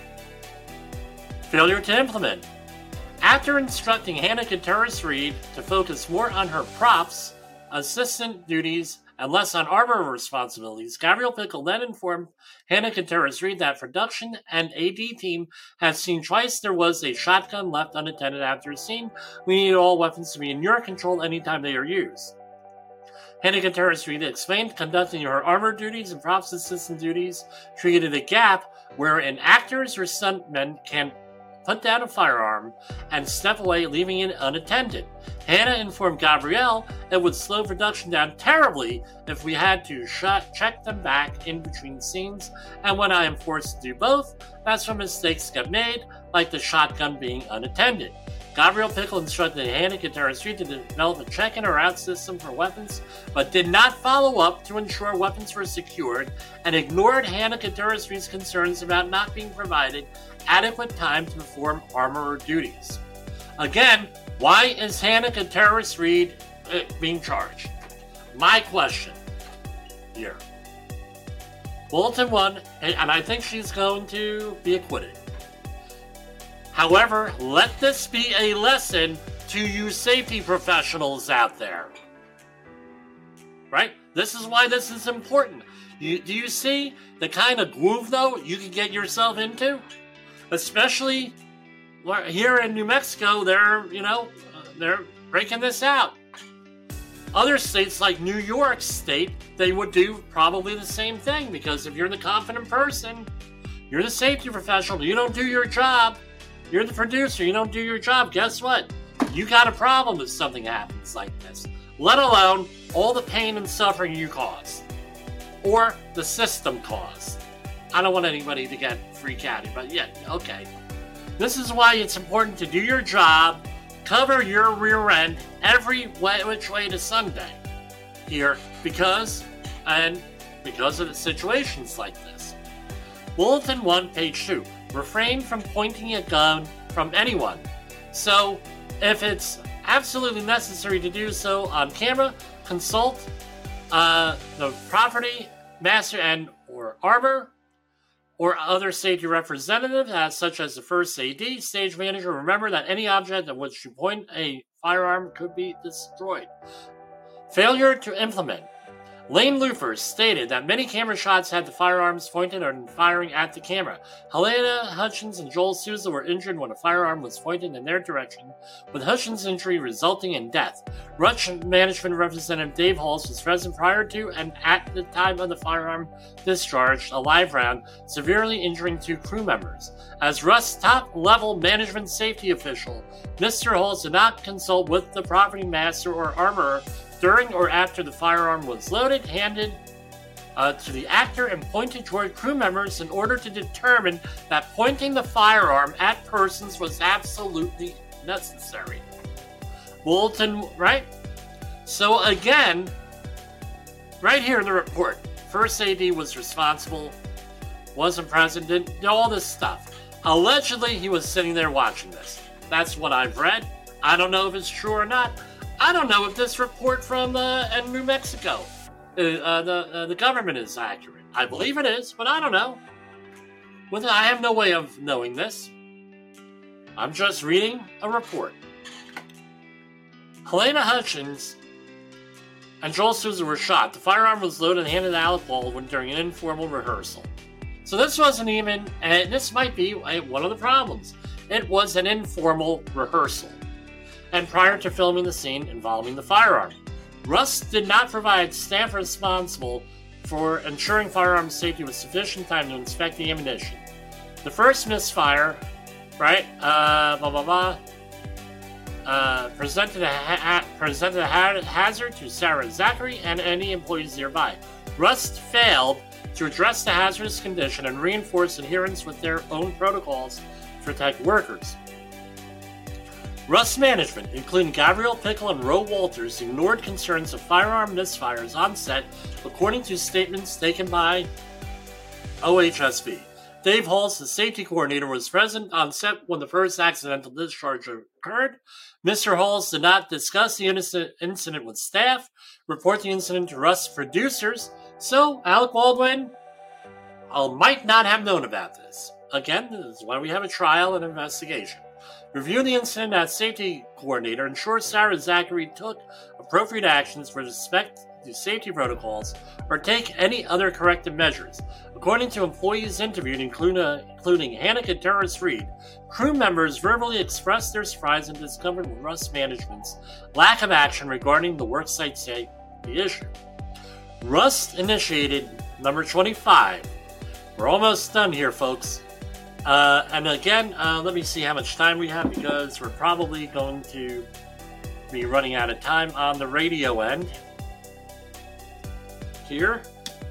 Failure to implement. After instructing Hannah Gutierrez-Reed to focus more on her props, assistant duties, and less on armor responsibilities, Gabrielle Pickle then informed Hannah Gutierrez-Reed that production and A D team had seen twice there was a shotgun left unattended after a scene. We need all weapons to be in your control anytime they are used. Hannah Gutierrez-Reed explained conducting her armor duties and props assistant duties created a gap wherein actors or stuntmen can put down a firearm and step away, leaving it unattended. Hannah informed Gabrielle it would slow production down terribly if we had to shut, check them back in between scenes, and when I am forced to do both, that's when mistakes get made, like the shotgun being unattended. Gabrielle Pickle instructed Hannah Gutierrez Reed to develop a check-in or out system for weapons, but did not follow up to ensure weapons were secured, and ignored Hannah Gutierrez Reed's concerns about not being provided adequate time to perform armorer duties. Again, why is Hannah Gutierrez Reed uh, being charged? My question here. Bulletin one, and I think she's going to be acquitted. However, let this be a lesson to you safety professionals out there. Right? This is why this is important. You, do you see the kind of groove, though, you can get yourself into? Especially here in New Mexico, they're, you know, they're breaking this out. Other states like New York State, they would do probably the same thing, because if you're the confident person, you're the safety professional, you don't do your job, you're the producer, you don't do your job, guess what? You got a problem if something happens like this, let alone all the pain and suffering you caused, or the system caused. I don't want anybody to get freak out, but yeah, okay. This is why it's important to do your job, cover your rear end every way, which way to Sunday here, because, and because of the situations like this. Bulletin one, page two. Refrain from pointing a gun from anyone. So, if it's absolutely necessary to do so on camera, consult uh, the property master and or arbor or other safety representative, as such as the first A D, stage manager. Remember that any object at which you point a firearm could be destroyed. Failure to implement. Lane Lufer stated that many camera shots had the firearms pointed and firing at the camera. Helena Hutchins and Joel Souza were injured when a firearm was pointed in their direction, with Hutchins' injury resulting in death. Rush Management Representative Dave Halls was present prior to and at the time of the firearm discharged a live round, severely injuring two crew members. As Rush's top-level management safety official, Mister Halls did not consult with the property master or armorer during or after the firearm was loaded, handed uh, to the actor, and pointed toward crew members in order to determine that pointing the firearm at persons was absolutely necessary. Bulletin, right? So again, right here in the report, first A D was responsible, wasn't present, didn't do all this stuff. Allegedly, he was sitting there watching this. That's what I've read. I don't know if it's true or not. I don't know if this report from uh, New Mexico, uh, uh, the uh, the government is accurate. I believe it is, but I don't know. Well, I have no way of knowing this. I'm just reading a report. Helena Hutchins and Joel Souza were shot. The firearm was loaded and handed to Alec Baldwin during an informal rehearsal. So this wasn't even, and this might be one of the problems. It was an informal rehearsal, and prior to filming the scene involving the firearm. Russ did not provide staff responsible for ensuring firearm safety with sufficient time to inspect the ammunition. The first misfire, right, uh, blah, blah, blah, uh, presented a, ha- presented a ha- hazard to Sarah Zachary and any employees nearby. Rust failed to address the hazardous condition and reinforce adherence with their own protocols to protect workers. Rust Management, including Gabrielle Pickle and Roe Walters, ignored concerns of firearm misfires on set, according to statements taken by O H S V. Dave Halls, the safety coordinator, was present on set when the first accidental discharge occurred. Mister Halls did not discuss the incident with staff, report the incident to Rust producers, so Alec Baldwin uh, might not have known about this. Again, this is why we have a trial and investigation. Review the incident as safety coordinator, ensure Sarah Zachary took appropriate actions with respect to safety protocols, or take any other corrective measures. According to employees interviewed, including, including Hannah Gutierrez Reed, crew members verbally expressed their surprise and discomfort with Rust Management's lack of action regarding the worksite safety issue. Rust initiated number twenty-five. We're almost done here, folks. Uh, and again, uh, let me see how much time we have, because we're probably going to be running out of time on the radio end. Here.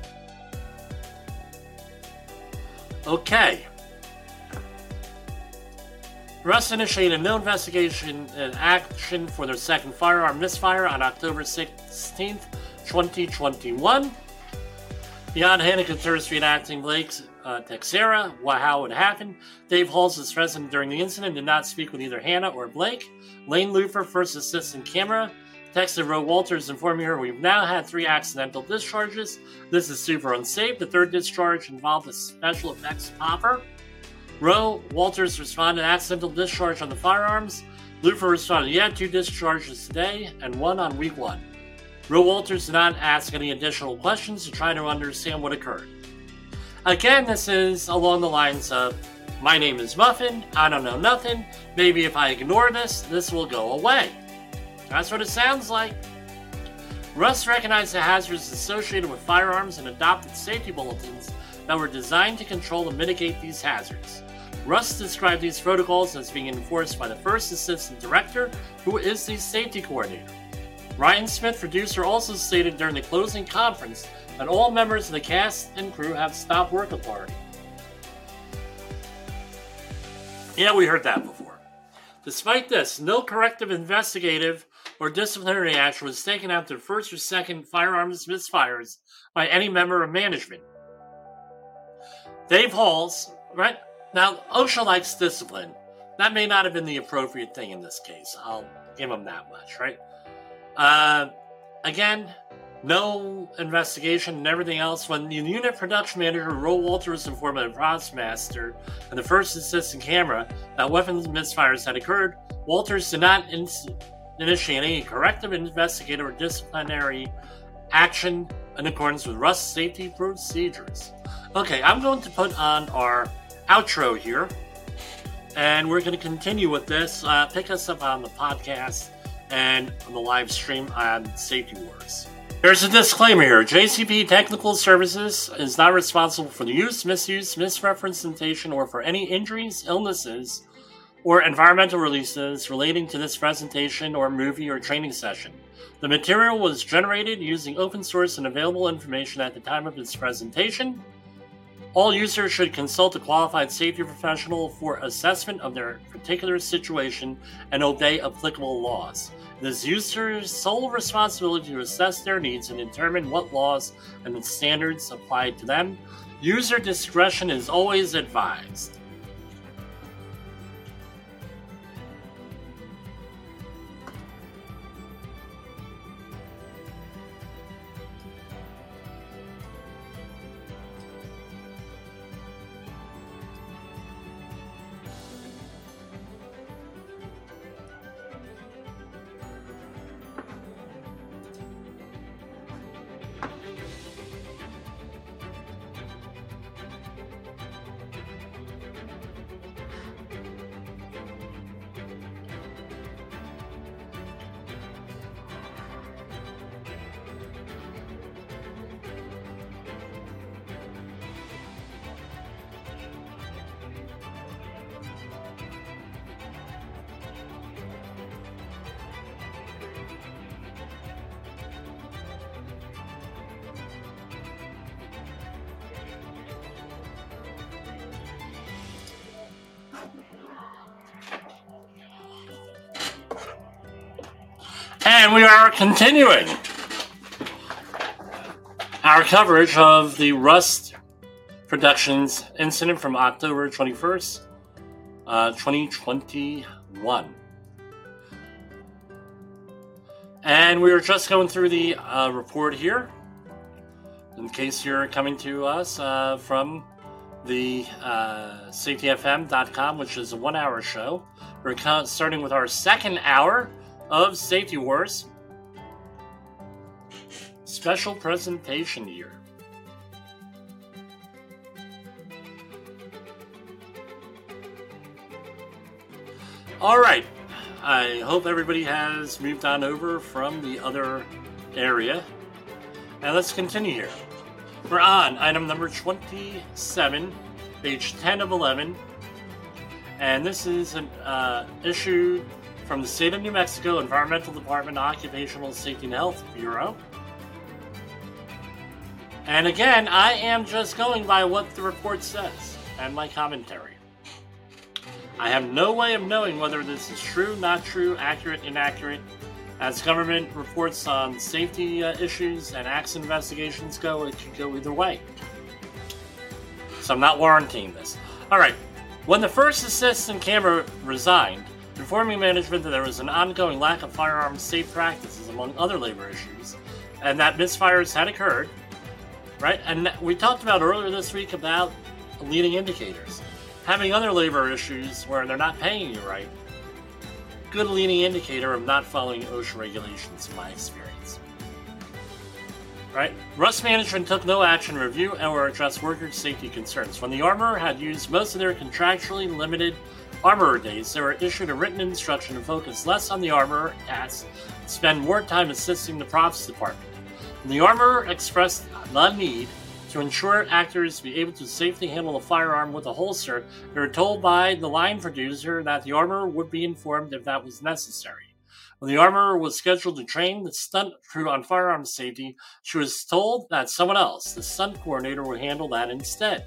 Okay. Russ initiated no investigation and action for their second firearm misfire on October sixteenth, twenty twenty-one. Beyond Hannah Third Street acting Blake's uh, Texera, how it happened. Dave Halls is present during the incident, did not speak with either Hannah or Blake. Lane Lufer, first assistant camera, texted Roe Walters informing her, we've now had three accidental discharges. This is super unsafe. The third discharge involved a special effects popper. Roe Walters responded, accidental discharge on the firearms. Lufer responded, yeah, two discharges today and one on week one. Roe Walters did not ask any additional questions to try to understand what occurred. Again, this is along the lines of, my name is Muffin, I don't know nothing, maybe if I ignore this, this will go away. That's what it sounds like. Russ recognized the hazards associated with firearms and adopted safety bulletins that were designed to control and mitigate these hazards. Russ described these protocols as being enforced by the first assistant director, who is the safety coordinator. Ryan Smith, producer, also stated during the closing conference that all members of the cast and crew have stop work authority. Yeah, we heard that before. Despite this, no corrective investigative or disciplinary action was taken after the first or second firearms misfires by any member of management. Dave Halls, right? Now, OSHA likes discipline. That may not have been the appropriate thing in this case. I'll give him that much, right? Uh, again, no investigation and everything else. When the unit production manager, Roe Walters, informed the props master and the first assistant camera that weapons misfires had occurred, Walters did not in- initiate any corrective, investigative, or disciplinary action in accordance with Russ safety procedures. Okay, I'm going to put on our outro here, and we're going to continue with this. Uh, pick us up on the podcast and on the live stream on Safety Wars. There's a disclaimer here. J C P Technical Services is not responsible for the use, misuse, misrepresentation, or for any injuries, illnesses, or environmental releases relating to this presentation or movie or training session. The material was generated using open source and available information at the time of its presentation. All users should consult a qualified safety professional for assessment of their particular situation and obey applicable laws. It is users' sole responsibility to assess their needs and determine what laws and standards apply to them. User discretion is always advised. And we are continuing our coverage of the Rust Productions incident from October twenty-first, uh, twenty twenty-one. And we were just going through the uh, report here, in case you're coming to us uh, from the uh, safety f m dot com, which is a one-hour show. We're starting with our second hour of Safety Wars. Special presentation here. Alright, I hope everybody has moved on over from the other area. And let's continue here. We're on item number twenty-seven, page ten of eleven, And this is an uh, issued from the State of New Mexico Environmental Department Occupational Safety and Health Bureau. And again, I am just going by what the report says and my commentary. I have no way of knowing whether this is true, not true, accurate, inaccurate. As government reports on safety uh, issues and accident investigations go, it could go either way. So I'm not warranting this. Alright, when the first assistant camera resigned, informing management that there was an ongoing lack of firearms safe practices among other labor issues, and that misfires had occurred, right? And we talked about earlier this week about leading indicators. Having other labor issues where they're not paying you right, good leading indicator of not following OSHA regulations in my experience. Right? Rust Management took no action to review or address worker safety concerns. When the armorer had used most of their contractually limited armorer days, they were issued a written instruction to focus less on the armorer task and spend more time assisting the props department. When the armorer expressed the need to ensure actors be able to safely handle a firearm with a holster, they were told by the line producer that the armorer would be informed if that was necessary. When the armorer was scheduled to train the stunt crew on firearm safety, she was told that someone else, the stunt coordinator, would handle that instead.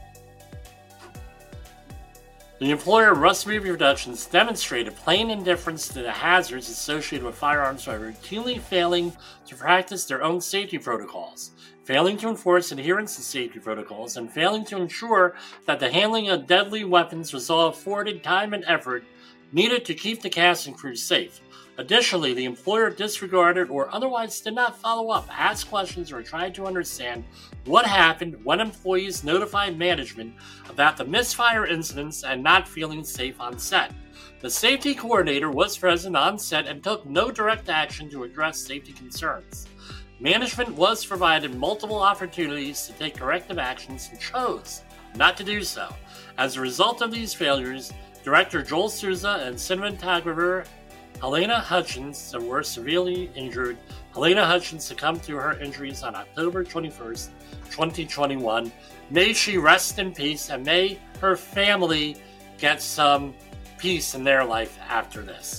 The employer Rust Movie Productions demonstrated plain indifference to the hazards associated with firearms by routinely failing to practice their own safety protocols, failing to enforce adherence to safety protocols, and failing to ensure that the handling of deadly weapons was all afforded time and effort needed to keep the cast and crew safe. Additionally, the employer disregarded or otherwise did not follow up, ask questions, or try to understand what happened when employees notified management about the misfire incidents and not feeling safe on set. The safety coordinator was present on set and took no direct action to address safety concerns. Management was provided multiple opportunities to take corrective actions and chose not to do so. As a result of these failures, director Joel Souza and cinematographer Helena Hutchins were severely injured. Helena Hutchins succumbed to her injuries on October twenty-first, twenty twenty-one. May she rest in peace, and may her family get some peace in their life after this.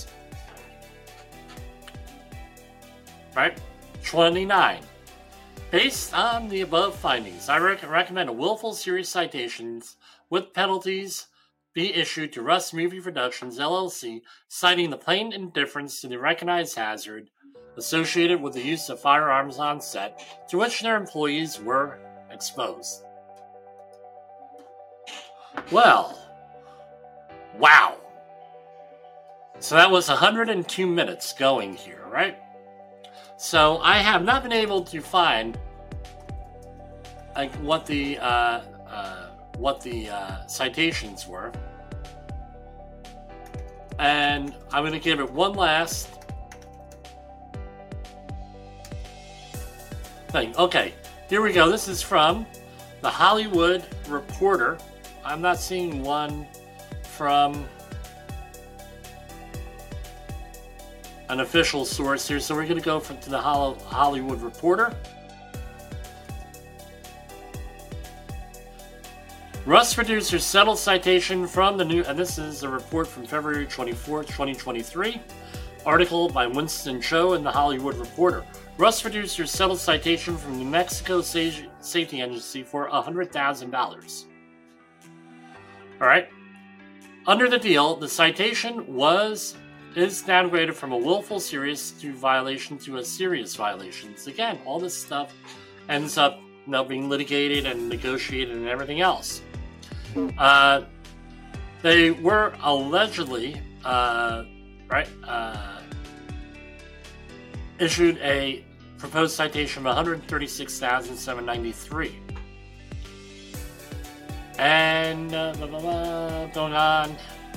Right? twenty-nine. Based on the above findings, I rec- recommend a willful serious citations with penalties be issued to Rust Movie Productions, L L C, citing the plain indifference to the recognized hazard associated with the use of firearms on set to which their employees were exposed. Well, wow. So that was one hundred two minutes going here, right? So I have not been able to find like what the uh, uh, what the uh, citations were, and I'm going to give it one last thing. Okay, here we go. This is from the Hollywood Reporter. I'm not seeing one from an official source here, so we're going to go from, to the Hollywood Reporter. Rust producers settled citation from the new, and this is a report from February twenty-fourth, twenty twenty-three. Article by Winston Cho in the Hollywood Reporter. Rust producers settled citation from New Mexico Sa- Safety Agency for one hundred thousand dollars. Alright. Under the deal, the citation was is downgraded from a willful serious to violation to a serious violations. Again, all this stuff ends up you know, being litigated and negotiated and everything else. Uh, they were allegedly, uh, right, uh, issued a proposed citation of one hundred thirty-six thousand seven hundred ninety-three. And uh, blah, blah, blah, going on.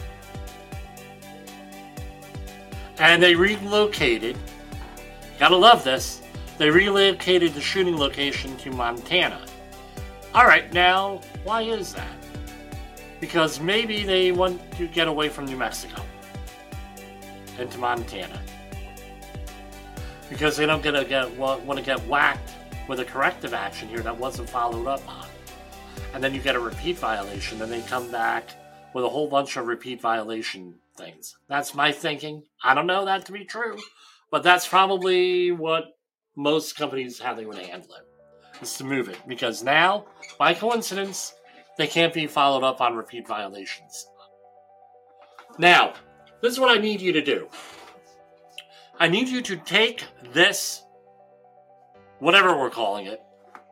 And they relocated, gotta love this, they relocated the shooting location to Montana. Alright, now, why is that? Because maybe they want to get away from New Mexico into Montana. Because they don't get to get, want to get whacked with a corrective action here that wasn't followed up on. And then you get a repeat violation, and they come back with a whole bunch of repeat violation things. That's my thinking. I don't know that to be true, but that's probably what most companies, how they would handle it, is to move it. Because now, by coincidence, they can't be followed up on repeat violations. Now, this is what I need you to do. I need you to take this, whatever we're calling it,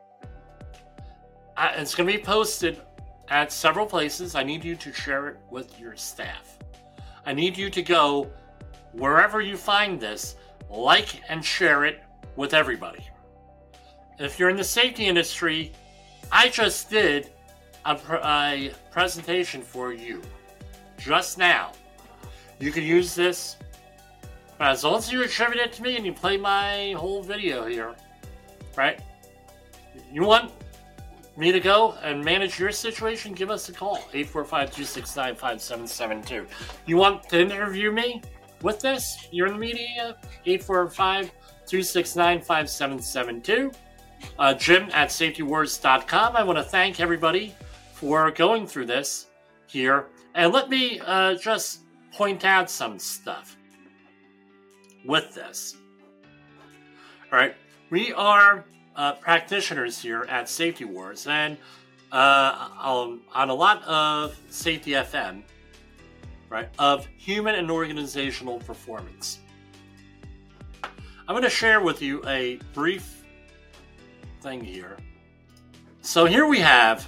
uh, it's going to be posted at several places. I need you to share it with your staff. I need you to go wherever you find this, like and share it with everybody. If you're in the safety industry, I just did a, pr- a presentation for you just now. You can use this as long as you attribute it to me and you play my whole video here, right? You want me to go and manage your situation? Give us a call, eight four five, two six nine, five seven seven two. You want to interview me with this? You're in the media, eight four five, two six nine, five seven seven two. Uh, Jim at safety wars dot com. I want to thank everybody for going through this here. And let me uh, just point out some stuff with this. All right. We are uh, practitioners here at Safety Wars, and uh, on, on a lot of Safety F M, right, of human and organizational performance. I'm going to share with you a brief thing here. So here we have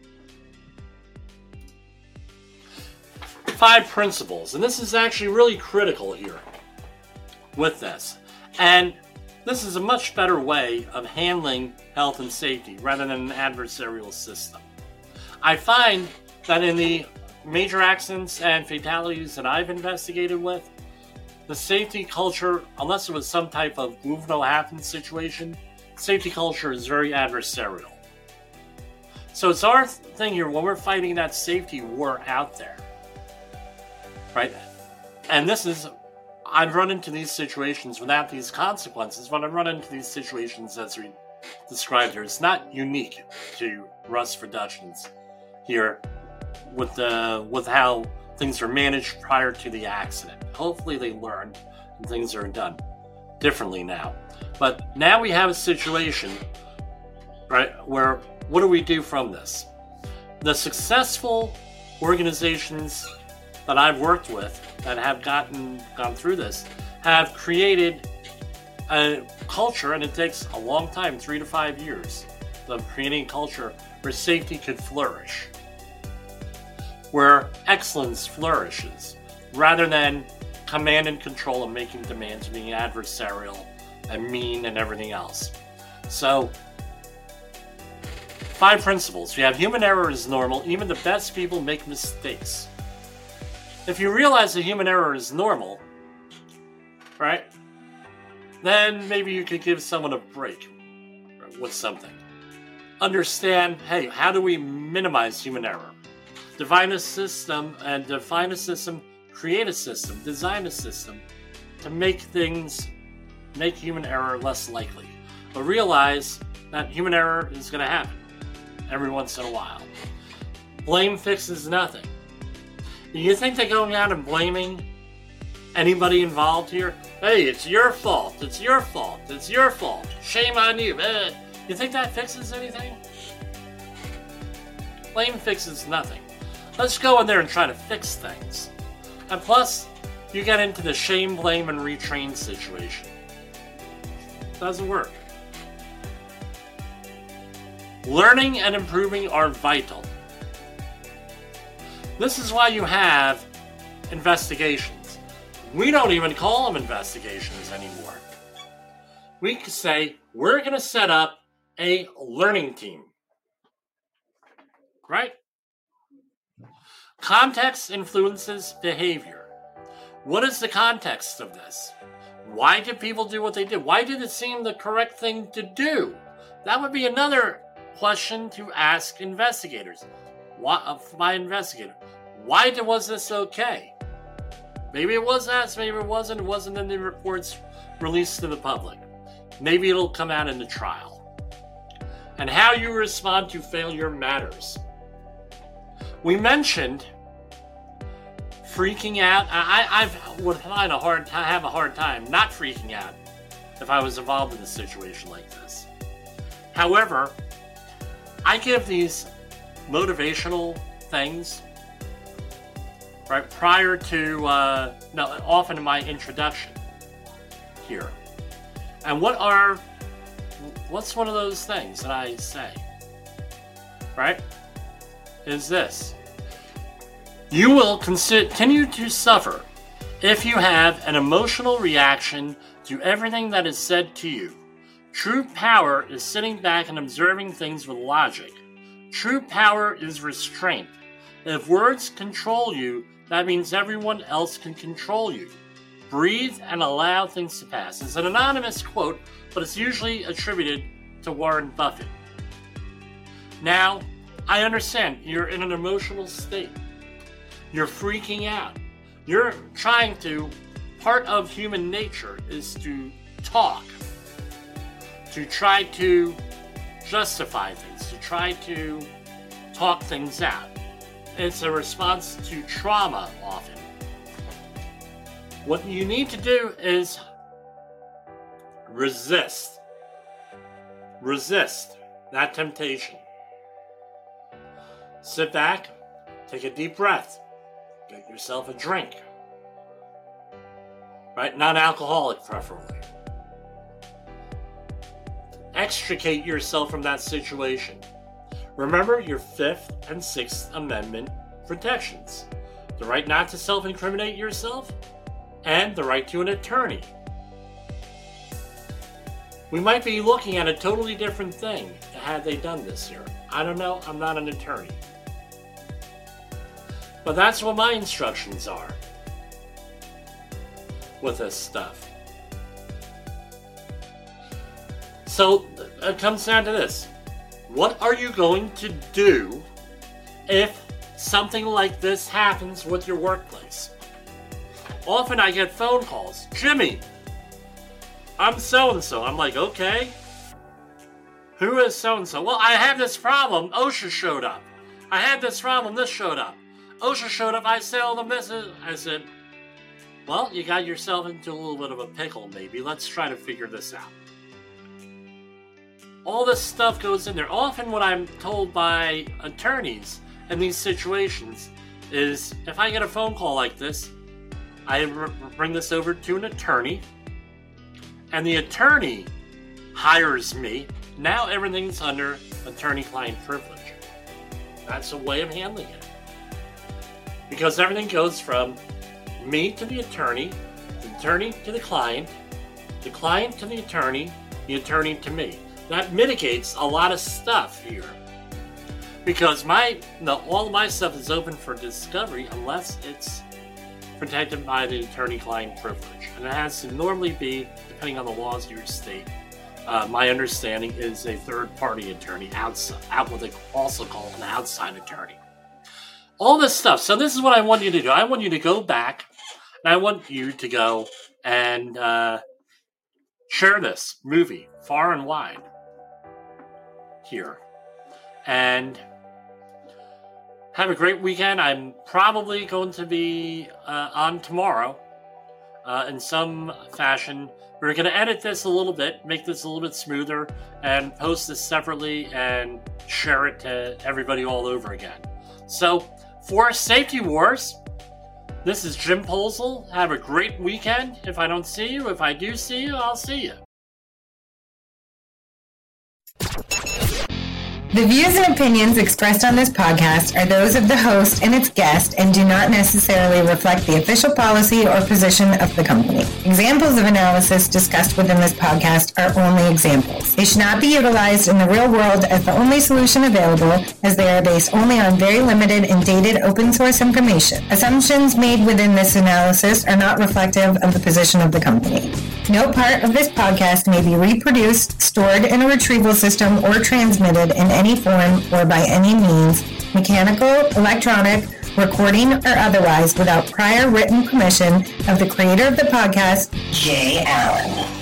five principles, and this is actually really critical here with this. And this is a much better way of handling health and safety rather than an adversarial system. I find that in the major accidents and fatalities that I've investigated with, the safety culture, unless it was some type of move no happen situation, safety culture is very adversarial. So it's our thing here when we're fighting that safety war out there, right? And this is, I've run into these situations without these consequences. When I run into these situations as we described here, it's not unique to Russ Productions here with the with how things are managed prior to the accident. Hopefully they learned and things are done differently now. But now we have a situation, right, where what do we do from this? The successful organizations that I've worked with that have gotten gone through this have created a culture, and it takes a long time, three to five years, of creating a culture where safety could flourish, where excellence flourishes, rather than command and control and making demands, being adversarial and mean and everything else. So, five principles. We have human error is normal. Even the best people make mistakes. If you realize that human error is normal, right, then maybe you could give someone a break with something. Understand, hey, how do we minimize human error? Define a system, and define a system, create a system, design a system to make things, make human error less likely. But realize that human error is going to happen every once in a while. Blame fixes nothing. You think they're going out and blaming anybody involved here? Hey, it's your fault, it's your fault, it's your fault, shame on you. Eh. You think that fixes anything? Blame fixes nothing. Let's go in there and try to fix things. And plus, you get into the shame, blame, and retrain situation. Doesn't work. Learning and improving are vital. This is why you have investigations. We don't even call them investigations anymore. We could say, we're going to set up a learning team. Right? Context influences behavior. What is the context of this? Why did people do what they did? Why did it seem the correct thing to do? That would be another question to ask investigators. Why, uh, my investigator, why did, was this okay? Maybe it was asked, maybe it wasn't. It wasn't in the reports released to the public. Maybe it'll come out in the trial. And how you respond to failure matters. We mentioned freaking out. I, I would find a hard time, have a hard time not freaking out if I was involved in a situation like this. However, I give these motivational things right prior to, uh, no, often in my introduction here. And what are, what's one of those things that I say, right, is this. You will continue to suffer if you have an emotional reaction to everything that is said to you. True power is sitting back and observing things with logic. True power is restraint. If words control you, that means everyone else can control you. Breathe and allow things to pass. It's an anonymous quote, but it's usually attributed to Warren Buffett. Now, I understand you're in an emotional state. You're freaking out. You're trying to, part of human nature is to talk, to try to justify things, to try to talk things out. It's a response to trauma often. What you need to do is resist. Resist that temptation. Sit back, take a deep breath, get yourself a drink. Right? Non-alcoholic, preferably. Extricate yourself from that situation. Remember your Fifth and Sixth Amendment protections. The right not to self-incriminate yourself, and the right to an attorney. We might be looking at a totally different thing had they done this here. I don't know, I'm not an attorney. But that's what my instructions are with this stuff. So it comes down to this. What are you going to do if something like this happens with your workplace? Often I get phone calls. Jimmy, I'm so-and-so. I'm like, okay. Who is so-and-so? Well, I have this problem. OSHA showed up. I had this problem. This showed up. OSHA showed up. I sell them this. I said, well, you got yourself into a little bit of a pickle, maybe. Let's try to figure this out. All this stuff goes in there. Often what I'm told by attorneys in these situations is if I get a phone call like this, I bring this over to an attorney, and the attorney hires me. Now everything's under attorney-client privilege. That's a way of handling it. Because everything goes from me to the attorney, the attorney to the client, the client to the attorney, the attorney to me. That mitigates a lot of stuff here. Because my the, all of my stuff is open for discovery unless it's protected by the attorney-client privilege. And it has to normally be, depending on the laws of your state, uh, my understanding is a third-party attorney, outside, out what they also call an outside attorney. All this stuff. So this is what I want you to do. I want you to go back, and I want you to go and uh, share this movie far and wide here. And have a great weekend. I'm probably going to be uh, on tomorrow uh, in some fashion. We're going to edit this a little bit, make this a little bit smoother, and post this separately and share it to everybody all over again. So, for Safety Wars, this is Jim Polzel. Have a great weekend. If I don't see you, if I do see you, I'll see you. The views and opinions expressed on this podcast are those of the host and its guest and do not necessarily reflect the official policy or position of the company. Examples of analysis discussed within this podcast are only examples. They should not be utilized in the real world as the only solution available, as they are based only on very limited and dated open source information. Assumptions made within this analysis are not reflective of the position of the company. No part of this podcast may be reproduced, stored in a retrieval system, or transmitted in any form or by any means, mechanical, electronic, recording, or otherwise, without prior written permission of the creator of the podcast, Jay Allen.